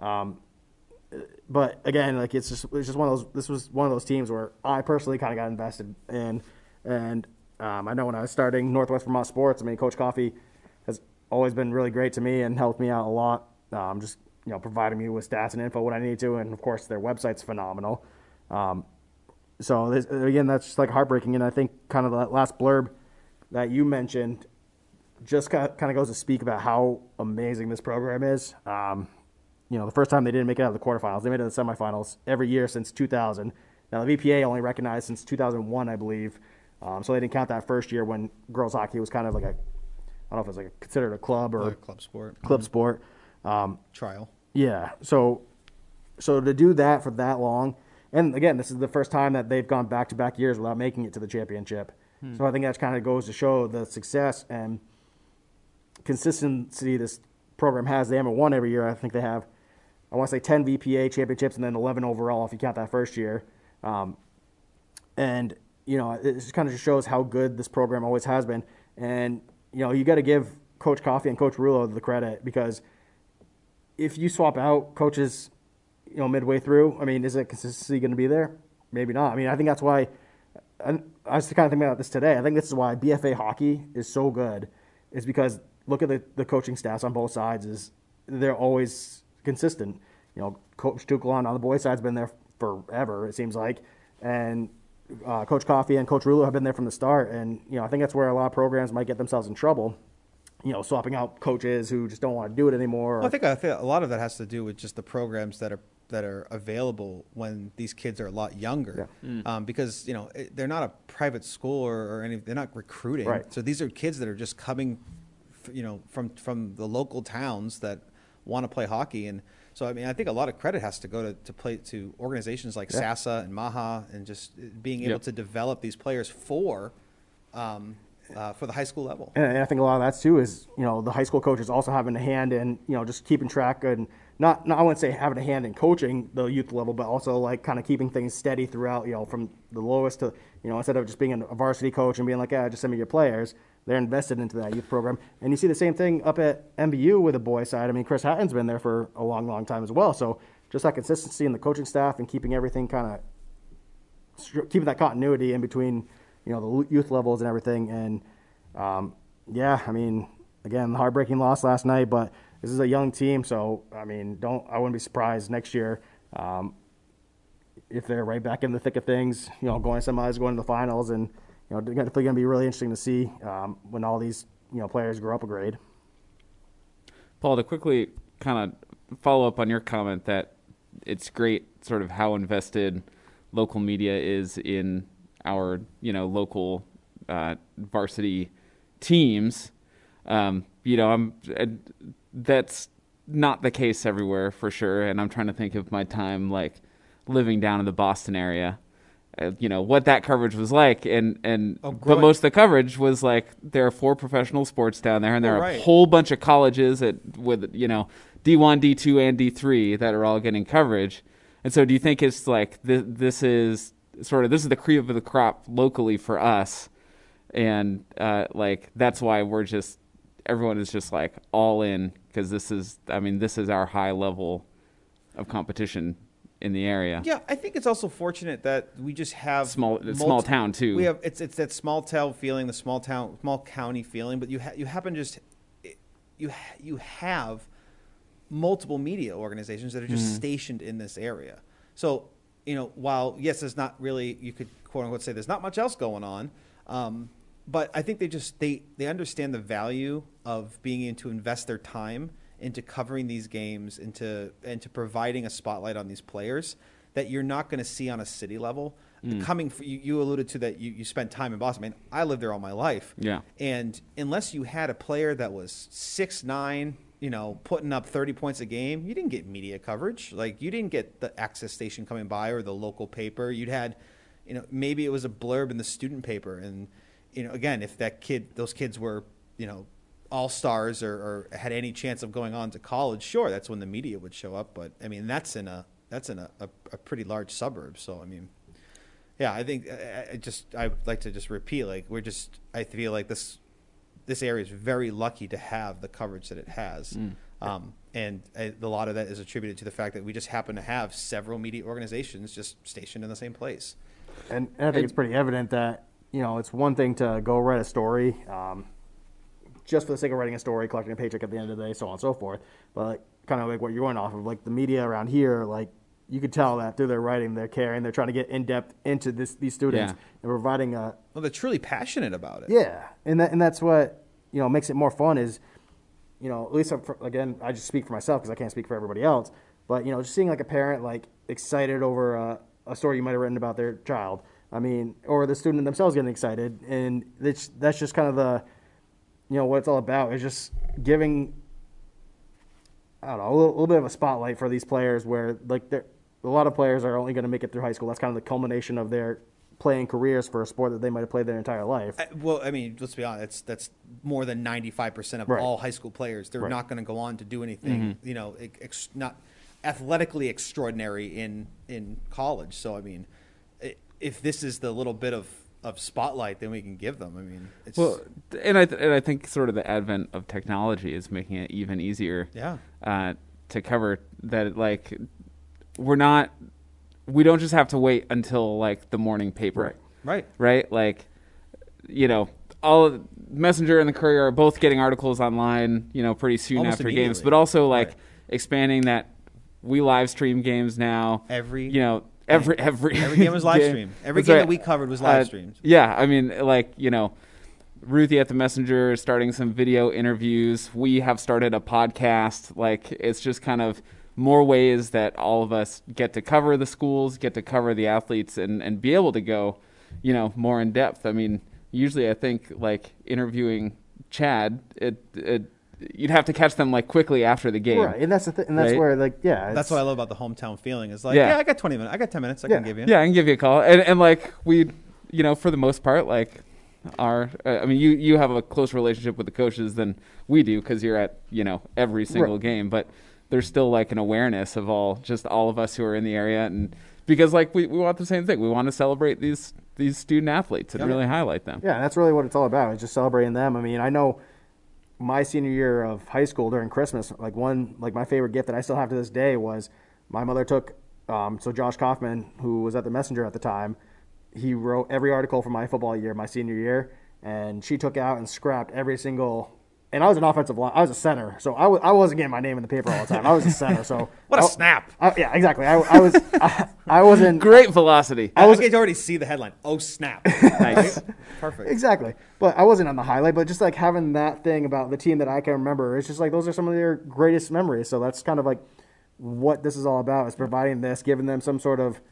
S1: But again, like it's just one of those. This was one of those teams where I personally kind of got invested in, and I know when I was starting Northwest Vermont sports, I mean, Coach Coffey has always been really great to me and helped me out a lot. Just providing me with stats and info when I need to, and of course their website's phenomenal. So again, that's just like heartbreaking, and I think kind of the last blurb that you mentioned just kind of goes to speak about how amazing this program is. The first time they didn't make it out of the quarterfinals, they made it to the semifinals every year since 2000. Now the VPA only recognized since 2001, I believe. So they didn't count that first year when girls hockey was kind of like I don't know if it was like considered a club or
S2: club sport.
S1: Club sport.
S2: Trial.
S1: Yeah. So to do that for that long, and again, this is the first time that they've gone back-to-back years without making it to the championship. So I think that kind of goes to show the success and consistency this program has. They haven't won every year. I think they have, I want to say 10 VPA championships and then 11 overall if you count that first year. And it just kind of just shows how good this program always has been. And, you got to give Coach Coffey and Coach Rulo the credit, because if you swap out coaches, midway through, I mean, is that consistency going to be there? Maybe not. I mean, I think that's why I was kind of thinking about this today. I think this is why BFA hockey is so good, is because look at the coaching staffs on both sides. They're always consistent. Coach Tukulon on the boys' side's been there forever, it seems like, and Coach Coffey and Coach Rulo have been there from the start. And I think that's where a lot of programs might get themselves in trouble. Swapping out coaches who just don't want to do it anymore.
S2: Well, I think a lot of that has to do with just the programs that are available when these kids are a lot younger, because they're not a private school or any. They're not recruiting,
S1: right.
S2: So these are kids that are just coming, from the local towns that want to play hockey. And so I mean, I think a lot of credit has to go to organizations like SASA and Maha, and just being able to develop these players for the high school level.
S1: And I think a lot of that too is, the high school coaches also having a hand in, just keeping track and not I wouldn't say having a hand in coaching the youth level, but also like kind of keeping things steady throughout, from the lowest to, instead of just being a varsity coach and being like, just send me your players, they're invested into that youth program. And you see the same thing up at MBU with the boys side. I mean, Chris Hatton's been there for a long, long time as well. So just that consistency in the coaching staff and keeping everything keeping that continuity in between, the youth levels and everything. And, I mean, again, the heartbreaking loss last night, but this is a young team. So, I mean, I wouldn't be surprised next year if they're right back in the thick of things, going to semis, going to the finals. And, definitely going to be really interesting to see when all these, players grow up a grade.
S3: Paul, to quickly kind of follow up on your comment that it's great sort of how invested local media is in our, local varsity teams. That's not the case everywhere for sure. And I'm trying to think of my time like living down in the Boston area, what that coverage was like. But most of the coverage was like there are 4 professional sports down there, and there are a whole bunch of colleges with D1, D2, and D3 that are all getting coverage. And so do you think it's like this is the cream of the crop locally for us, and that's why everyone is just like all in, because this is our high level of competition in the area.
S2: Yeah, I think it's also fortunate that we just have
S3: small town too.
S2: We have it's that small town feeling, the small county feeling, but you have multiple media organizations that are just stationed in this area. So, while yes, there's not really, you could quote unquote say there's not much else going on, but I think they understand the value of being able to invest their time into covering these games, into providing a spotlight on these players that you're not going to see on a city level. You alluded to that you spent time in Boston. I mean, I lived there all my life.
S3: Yeah.
S2: And unless you had a player that was 6'9", putting up 30 points a game, you didn't get media coverage. Like, you didn't get the access station coming by or the local paper. You'd had, maybe it was a blurb in the student paper. And, again, if those kids were, all-stars or had any chance of going on to college, sure, that's when the media would show up. But, I mean, that's in a pretty large suburb. So, I mean, yeah, I think I'd like to just repeat, like, I feel like this this area is very lucky to have the coverage that it has. And a lot of that is attributed to the fact that we just happen to have several media organizations just stationed in the same place.
S1: And I think it's pretty evident that, it's one thing to go write a story just for the sake of writing a story, collecting a paycheck at the end of the day, so on and so forth. But kind of like what you're going off of, like the media around here, like you could tell that through their writing, they're caring, they're trying to get in depth into these students and providing a.
S2: Well, they're truly passionate about it.
S1: Yeah, and that's what makes it more fun is, at least again, I just speak for myself because I can't speak for everybody else. But just seeing like a parent like excited over a story you might have written about their child. I mean, or the student themselves getting excited, and that's just kind of the, what it's all about is just giving, I don't know, a little bit of a spotlight for these players where like a lot of players are only going to make it through high school. That's kind of the culmination of their playing careers for a sport that they might have played their entire life.
S2: Well, I mean, let's be honest. That's more than 95% of all high school players. They're not going to go on to do anything, not athletically extraordinary in college. So, I mean, if this is the little bit of spotlight, then we can give them. I mean, it's
S3: and I think sort of the advent of technology is making it even easier. To cover that. Like, we don't just have to wait until like the morning paper.
S2: Right.
S3: Like, all Messenger and the Courier are both getting articles online, pretty soon
S2: Almost
S3: after games, but also like expanding that we live stream games now.
S2: Every
S3: game
S2: was live streamed. Every game that we covered was live streamed.
S3: Yeah, I mean, like, Ruthie at the Messenger is starting some video interviews. We have started a podcast. Like, it's just kind of more ways that all of us get to cover the schools, get to cover the athletes, and be able to go, more in depth. I mean, usually I think like interviewing Chad, you'd have to catch them like quickly after the game,
S1: right? And that's the thing, and that's where like
S2: that's what I love about the hometown feeling. Is like I got 20 minutes, I got 10 minutes, I can give you.
S3: Yeah, I can give you a call, and like we, for the most part, like you have a closer relationship with the coaches than we do because you're at every single game, but there's still like an awareness of all of us who are in the area, and because like we want the same thing. We want to celebrate these student athletes and really highlight them.
S1: Yeah, that's really what it's all about. It's just celebrating them. I mean, I know my senior year of high school during Christmas, like my favorite gift that I still have to this day was my mother took so Josh Kaufman, who was at the Messenger at the time, he wrote every article for my football year, my senior year, and she took out and scrapped every single. And I was an offensive line. I was a center, so I wasn't getting my name in the paper all the time. I was a center, so
S2: what a snap!
S1: Yeah, exactly. I wasn't
S3: great velocity.
S2: I can already see the headline. Oh snap!
S3: Nice,
S2: perfect.
S1: Exactly. But I wasn't on the highlight. But just like having that thing about the team that I can remember, it's just like those are some of their greatest memories. So that's kind of like what this is all about: is providing this, giving them some sort of,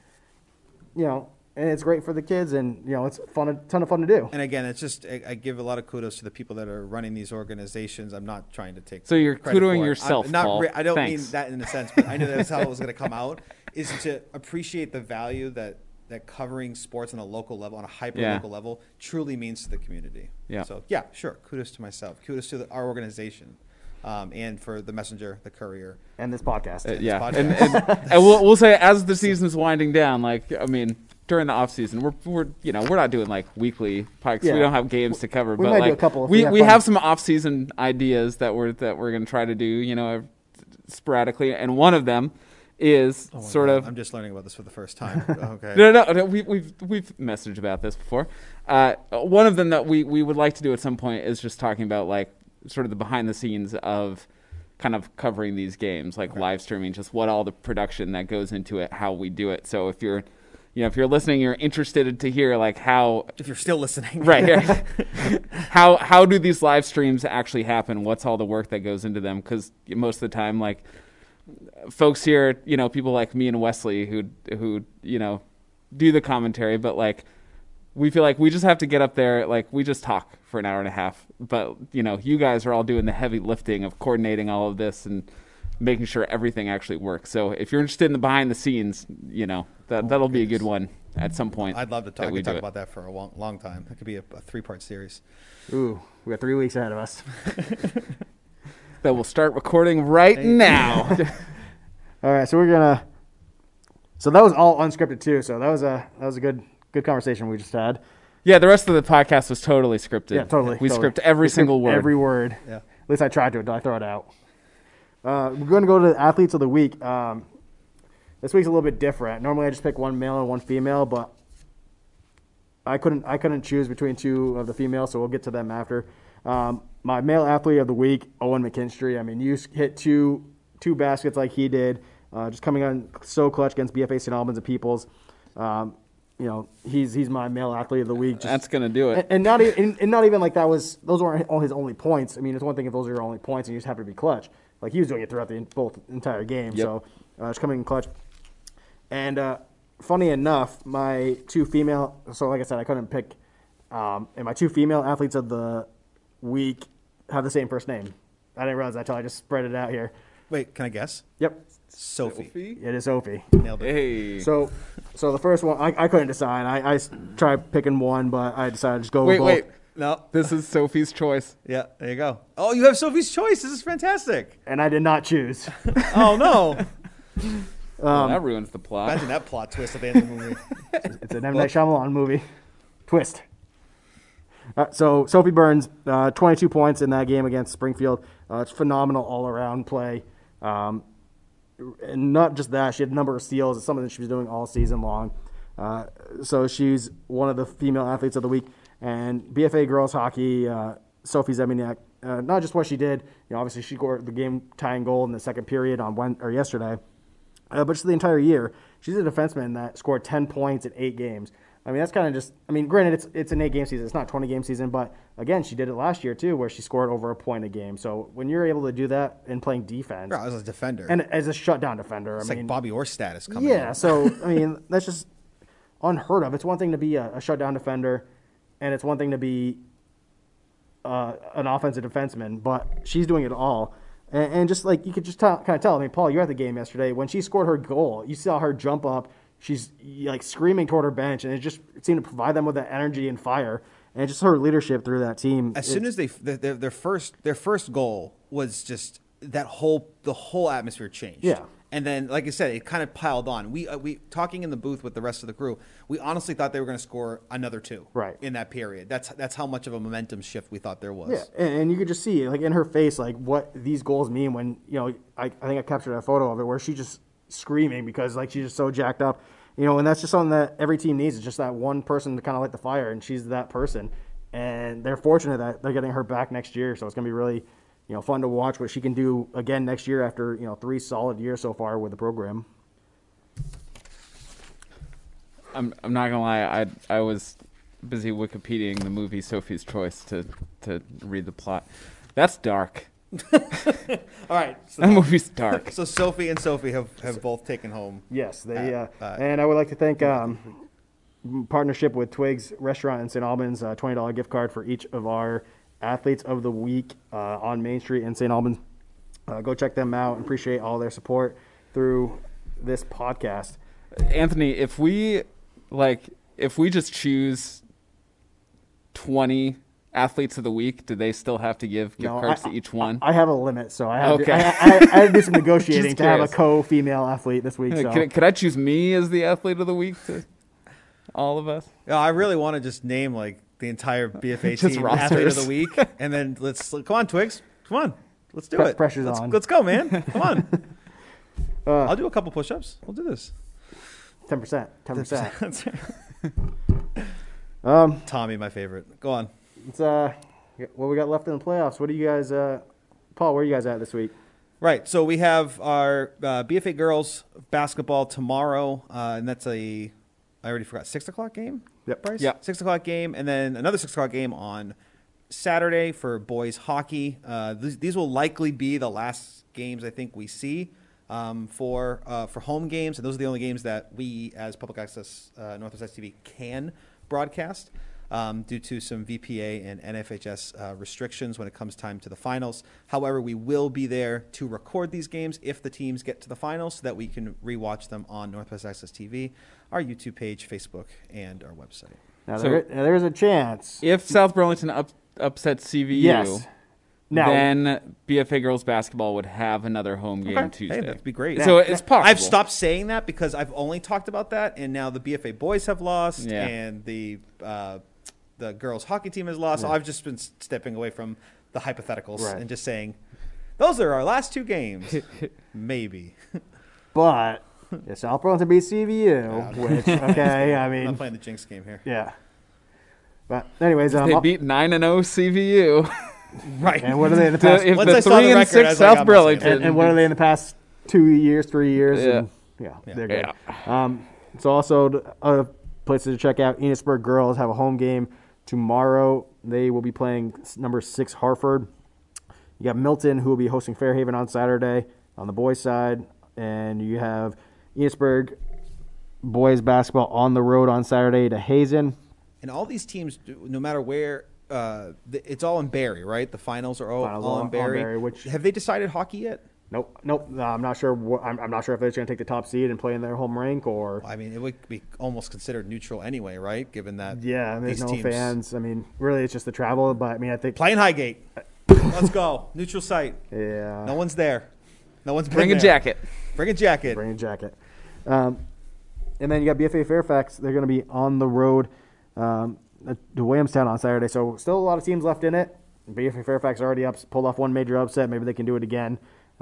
S1: and it's great for the kids, and it's a ton of fun to do.
S2: And again, it's just I give a lot of kudos to the people that are running these organizations. I'm not trying to take.
S3: So you're kudoing yourself, Paul.
S2: I don't
S3: Thanks.
S2: mean that in a sense, but I know that's how it was going to come out. Is to appreciate the value that covering sports on a local level, on a hyper local level, truly means to the community.
S3: Yeah.
S2: So sure. Kudos to myself. Kudos to our organization. And for the Messenger, the Courier,
S1: and this podcast.
S3: And we'll say as the season's winding down, like during the off season, we're not doing like weekly podcasts. We don't have games to cover,
S1: we
S3: but
S1: might
S3: like
S1: do a couple
S3: we have some off season ideas that we're going to try to do sporadically, and one of them is
S2: I'm just learning about this for the first time. Okay.
S3: No, we've messaged about this before. One of them that we would like to do at some point is just talking about like sort of the behind the scenes of kind of covering these games, like live streaming, just what all the production that goes into it, how we do it. So if you're listening, you're interested to hear like how,
S2: if you're still listening,
S3: right? how do these live streams actually happen? What's all the work that goes into them? Because most of the time, like folks here, people like me and Wesley who do the commentary, but like we feel like we just have to get up there, like we just talk for an hour and a half. But you guys are all doing the heavy lifting of coordinating all of this and making sure everything actually works. So if you're interested in the behind the scenes, that'll be a good one at some point.
S2: I'd love to talk about that for a long time. It could be a 3-part series.
S1: Ooh, we got 3 weeks ahead of us.
S3: That we'll start recording right now.
S1: All right, so so that was all unscripted too. So that was a good conversation we just had.
S3: Yeah, the rest of the podcast was totally scripted.
S1: Yeah, totally.
S3: We
S1: totally.
S3: script every single word.
S1: Every word.
S2: Yeah.
S1: At least I tried to. Did I throw it out? We're going to go to the athletes of the week. This week's a little bit different. Normally I just pick one male and one female, but I couldn't choose between two of the females, so we'll get to them after. My male athlete of the week, Owen McKinstry. I mean, you hit two baskets like he did, just coming on so clutch against BFA St. Albans and Peoples. He's my male athlete of the week.
S3: That's gonna do it.
S1: And not even like those weren't all his only points. I mean, it's one thing if those are your only points and you just happen to be clutch. Like he was doing it throughout the entire game.
S3: Yep.
S1: So just coming in clutch. And funny enough, my two female. So like I said, I couldn't pick. And my two female athletes of the week have the same first name. I didn't realize that until I just spread it out here.
S2: Wait, can I guess?
S1: Yep,
S2: Sophie.
S1: it is Sophie.
S2: Nailed it.
S3: Hey.
S1: So the first one, I couldn't decide. I tried picking one, but I decided to just go with both.
S3: Wait.
S2: No.
S3: This is Sophie's choice.
S2: Yeah, there you go. Oh, you have Sophie's choice. This is fantastic.
S1: And I did not choose.
S2: Oh, no.
S3: Well, that ruins the plot.
S2: Imagine that plot twist at the end of the movie.
S1: It's an M. Night Shyamalan movie. Twist. So Sophie Burns, 22 points in that game against Springfield. It's phenomenal all-around play. And not just that, she had a number of steals. It's something that she was doing all season long. So she's one of the female athletes of the week. And BFA girls hockey, Sophie Zeminiak, not just what she did. Obviously she scored the game-tying goal in the second period on yesterday. But just the entire year, she's a defenseman that scored 10 points in 8 games. I mean, that's kind of just – I mean, granted, it's an 8-game season. It's not a 20-game season. But, again, she did it last year, too, where she scored over a point a game. So when you're able to do that and playing defense –
S2: Bro, as a defender.
S1: and as a shutdown defender,
S2: It's
S1: I mean –
S2: like Bobby Orr status coming
S1: yeah,
S2: in.
S1: so, I mean, that's just unheard of. It's one thing to be a shutdown defender, and it's one thing to be an offensive defenseman, but she's doing it all. And just like you could just kind of tell. I mean, Paul, you were at the game yesterday. When she scored her goal, you saw her jump up. She's like screaming toward her bench, and it seemed to provide them with that energy and fire. And just her leadership through that team.
S2: As soon as their first goal was just the whole atmosphere changed.
S1: Yeah.
S2: And then, like I said, it kind of piled on. We talking in the booth with the rest of the crew, we honestly thought they were going to score another 2
S1: Right.
S2: in that period. That's how much of a momentum shift we thought there was.
S1: Yeah, and you could just see like in her face like what these goals mean when I think I captured a photo of it where she's just screaming because like she's just so jacked up, and that's just something that every team needs. It's just that one person to kind of light the fire, and she's that person. And they're fortunate that they're getting her back next year, so it's gonna be really fun to watch what she can do again next year after 3 solid years so far with the program.
S3: I'm not gonna lie. I was busy Wikipediaing the movie Sophie's Choice to read the plot. That's dark.
S2: All right.
S3: That movie's dark.
S2: So Sophie and Sophie have both taken home.
S1: Yes, they and I would like to thank partnership with Twigs Restaurant in St. Albans, $20 gift card for each of our athletes of the week on Main Street in St. Albans. Go check them out and appreciate all their support through this podcast.
S3: Anthony, if we just choose 20 athletes of the week, do they still have to give gift cards to each one?
S1: I have a limit, so I have
S3: Okay.
S1: I had to do some negotiating
S3: Just
S1: to have a
S3: curious.
S1: co-female athlete this week. So.
S3: Could I choose me as the athlete of the week to all of us?
S2: Yeah, I really want to just name like the entire BFA
S3: Just
S2: team athlete of
S3: rosters.
S2: the week, and then come on, Twigs, come on, let's do it.
S1: Pressure's on.
S2: Let's go, man. Come on. I'll do a couple push-ups. We'll do this.
S1: 10%. 10%.
S2: That's right. Tommy, my favorite. Go on.
S1: It's what we got left in the playoffs. What do you guys, Paul? Where are you guys at this week?
S2: Right. So we have our BFA girls basketball tomorrow, and that's I already forgot, 6 o'clock game?
S1: Yep.
S2: Bryce?
S3: Yep.
S2: 6 o'clock game, and then another 6 o'clock game on Saturday for boys hockey. These will likely be the last games I think we see for home games, and those are the only games that we as Public Access Northwest TV can broadcast due to some VPA and NFHS restrictions when it comes time to the finals. However, we will be there to record these games if the teams get to the finals so that we can rewatch them on Northwest Access TV, our YouTube page, Facebook, and our website.
S1: Now,
S3: So-
S1: there's a chance.
S3: If South Burlington upsets CVU,
S1: Yes. Now,
S3: then BFA girls basketball would have another home game
S2: Okay.
S3: Tuesday.
S2: Hey, that'd be great.
S3: So it's possible.
S2: I've stopped saying that because I've only talked about that, and now the BFA boys have lost,
S3: Yeah.
S2: and the the girls hockey team has lost.
S1: Yeah.
S2: I've just been stepping away from the hypotheticals
S1: Right.
S2: and just saying, those are our last 2 games. Maybe.
S1: But yeah, South Burlington beat CVU, which, okay, I
S2: I'm
S1: mean,
S2: not playing the jinx game here.
S1: yeah. But anyways,
S3: They beat 9-0 CVU.
S2: Right.
S1: and what are they in the past?
S3: If
S2: Once I
S3: the
S2: saw the
S3: 3-6
S2: record, I was like, I'm
S3: South
S2: not
S3: Burlington.
S2: saying
S1: And what are they in the past 2 years, 3 years?
S3: Yeah.
S1: And, they're good. So also other places to check out, Enosburg girls have a home game tomorrow. They will be playing number 6 Hartford. You got Milton, who will be hosting Fairhaven on Saturday on the boys' side. And you have Enosburg boys basketball on the road on Saturday to Hazen.
S2: And all these teams, no matter where, it's all in Barrie, right? The finals are all in Barrie. Have they decided hockey yet?
S1: Nope. No, I'm not sure. I'm not sure if they're just going to take the top seed and play in their home rink or.
S2: I mean, it would be almost considered neutral anyway, right? Given that
S1: There's
S2: these
S1: no
S2: teams
S1: fans. I mean, really, it's just the travel. But I mean, I think
S2: playing Highgate. Let's go. Neutral site.
S1: Yeah.
S2: No one's there. No one's been
S3: Bring a
S2: there.
S3: jacket.
S2: Bring a jacket.
S1: Bring a jacket. And then you got BFA Fairfax. They're going to be on the road to Williamstown on Saturday. So still a lot of teams left in it. BFA Fairfax already pulled off one major upset. Maybe they can do it again.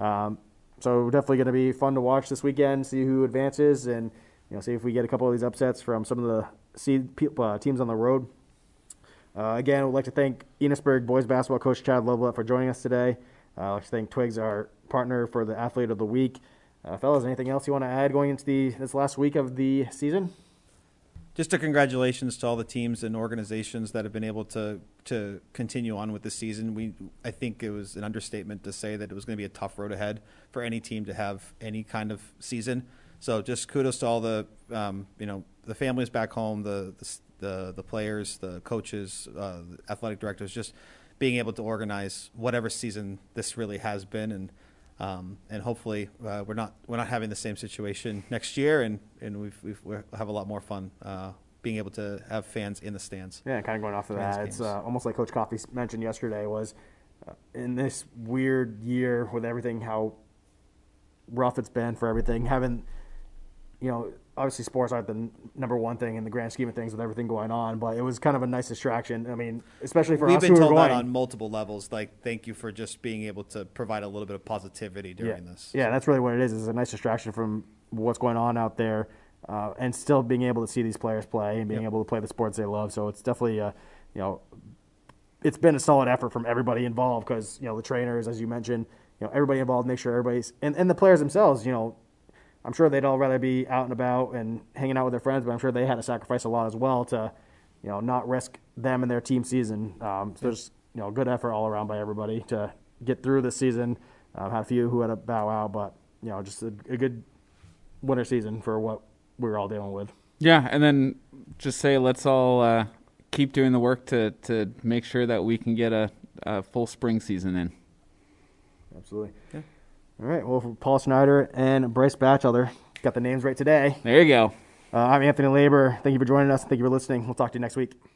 S1: So definitely going to be fun to watch this weekend, see who advances, and see if we get a couple of these upsets from some of the seed teams on the road. Again, I would like to thank Enosburg boys basketball coach Chad Lovelet for joining us today. I'd like to thank Twigs, our partner, for the Athlete of the Week. Fellas, anything else you want to add going into this last week of the season?
S2: Just a congratulations to all the teams and organizations that have been able to continue on with the season. I think it was an understatement to say that it was going to be a tough road ahead for any team to have any kind of season. So just kudos to all the the families back home, the players, the coaches, the athletic directors, just being able to organize whatever season this really has been, and hopefully we're not having the same situation next year, and we'll have a lot more fun being able to have fans in the stands.
S1: Yeah, kind of going off of
S2: Fans
S1: that, it's
S2: games.
S1: almost like Coach Coffey mentioned yesterday was in this weird year with everything, how rough it's been for everything, having, obviously sports aren't the number one thing in the grand scheme of things with everything going on, but it was kind of a nice distraction. I mean, especially for
S2: We've
S1: us
S2: been
S1: who are
S2: told
S1: going.
S2: that on multiple levels. Like, thank you for just being able to provide a little bit of positivity during this.
S1: Yeah, that's really what it is. It's a nice distraction from what's going on out there, and still being able to see these players play and being able to play the sports they love. So it's definitely, it's been a solid effort from everybody involved because, the trainers, as you mentioned, everybody involved, make sure everybody's, and the players themselves, I'm sure they'd all rather be out and about and hanging out with their friends, but I'm sure they had to sacrifice a lot as well to, not risk them and their team season. So there's, good effort all around by everybody to get through this season. Had a few who had to bow out, but, just a good winter season for what we were all dealing with.
S3: Yeah, and then just say let's all keep doing the work to make sure that we can get a full spring season in.
S1: Absolutely.
S2: Yeah.
S1: All right. Well, for Paul Snyder and Bryce Batchelder, got the names right today.
S3: There you go.
S1: I'm Anthony Labor. Thank you for joining us. Thank you for listening. We'll talk to you next week.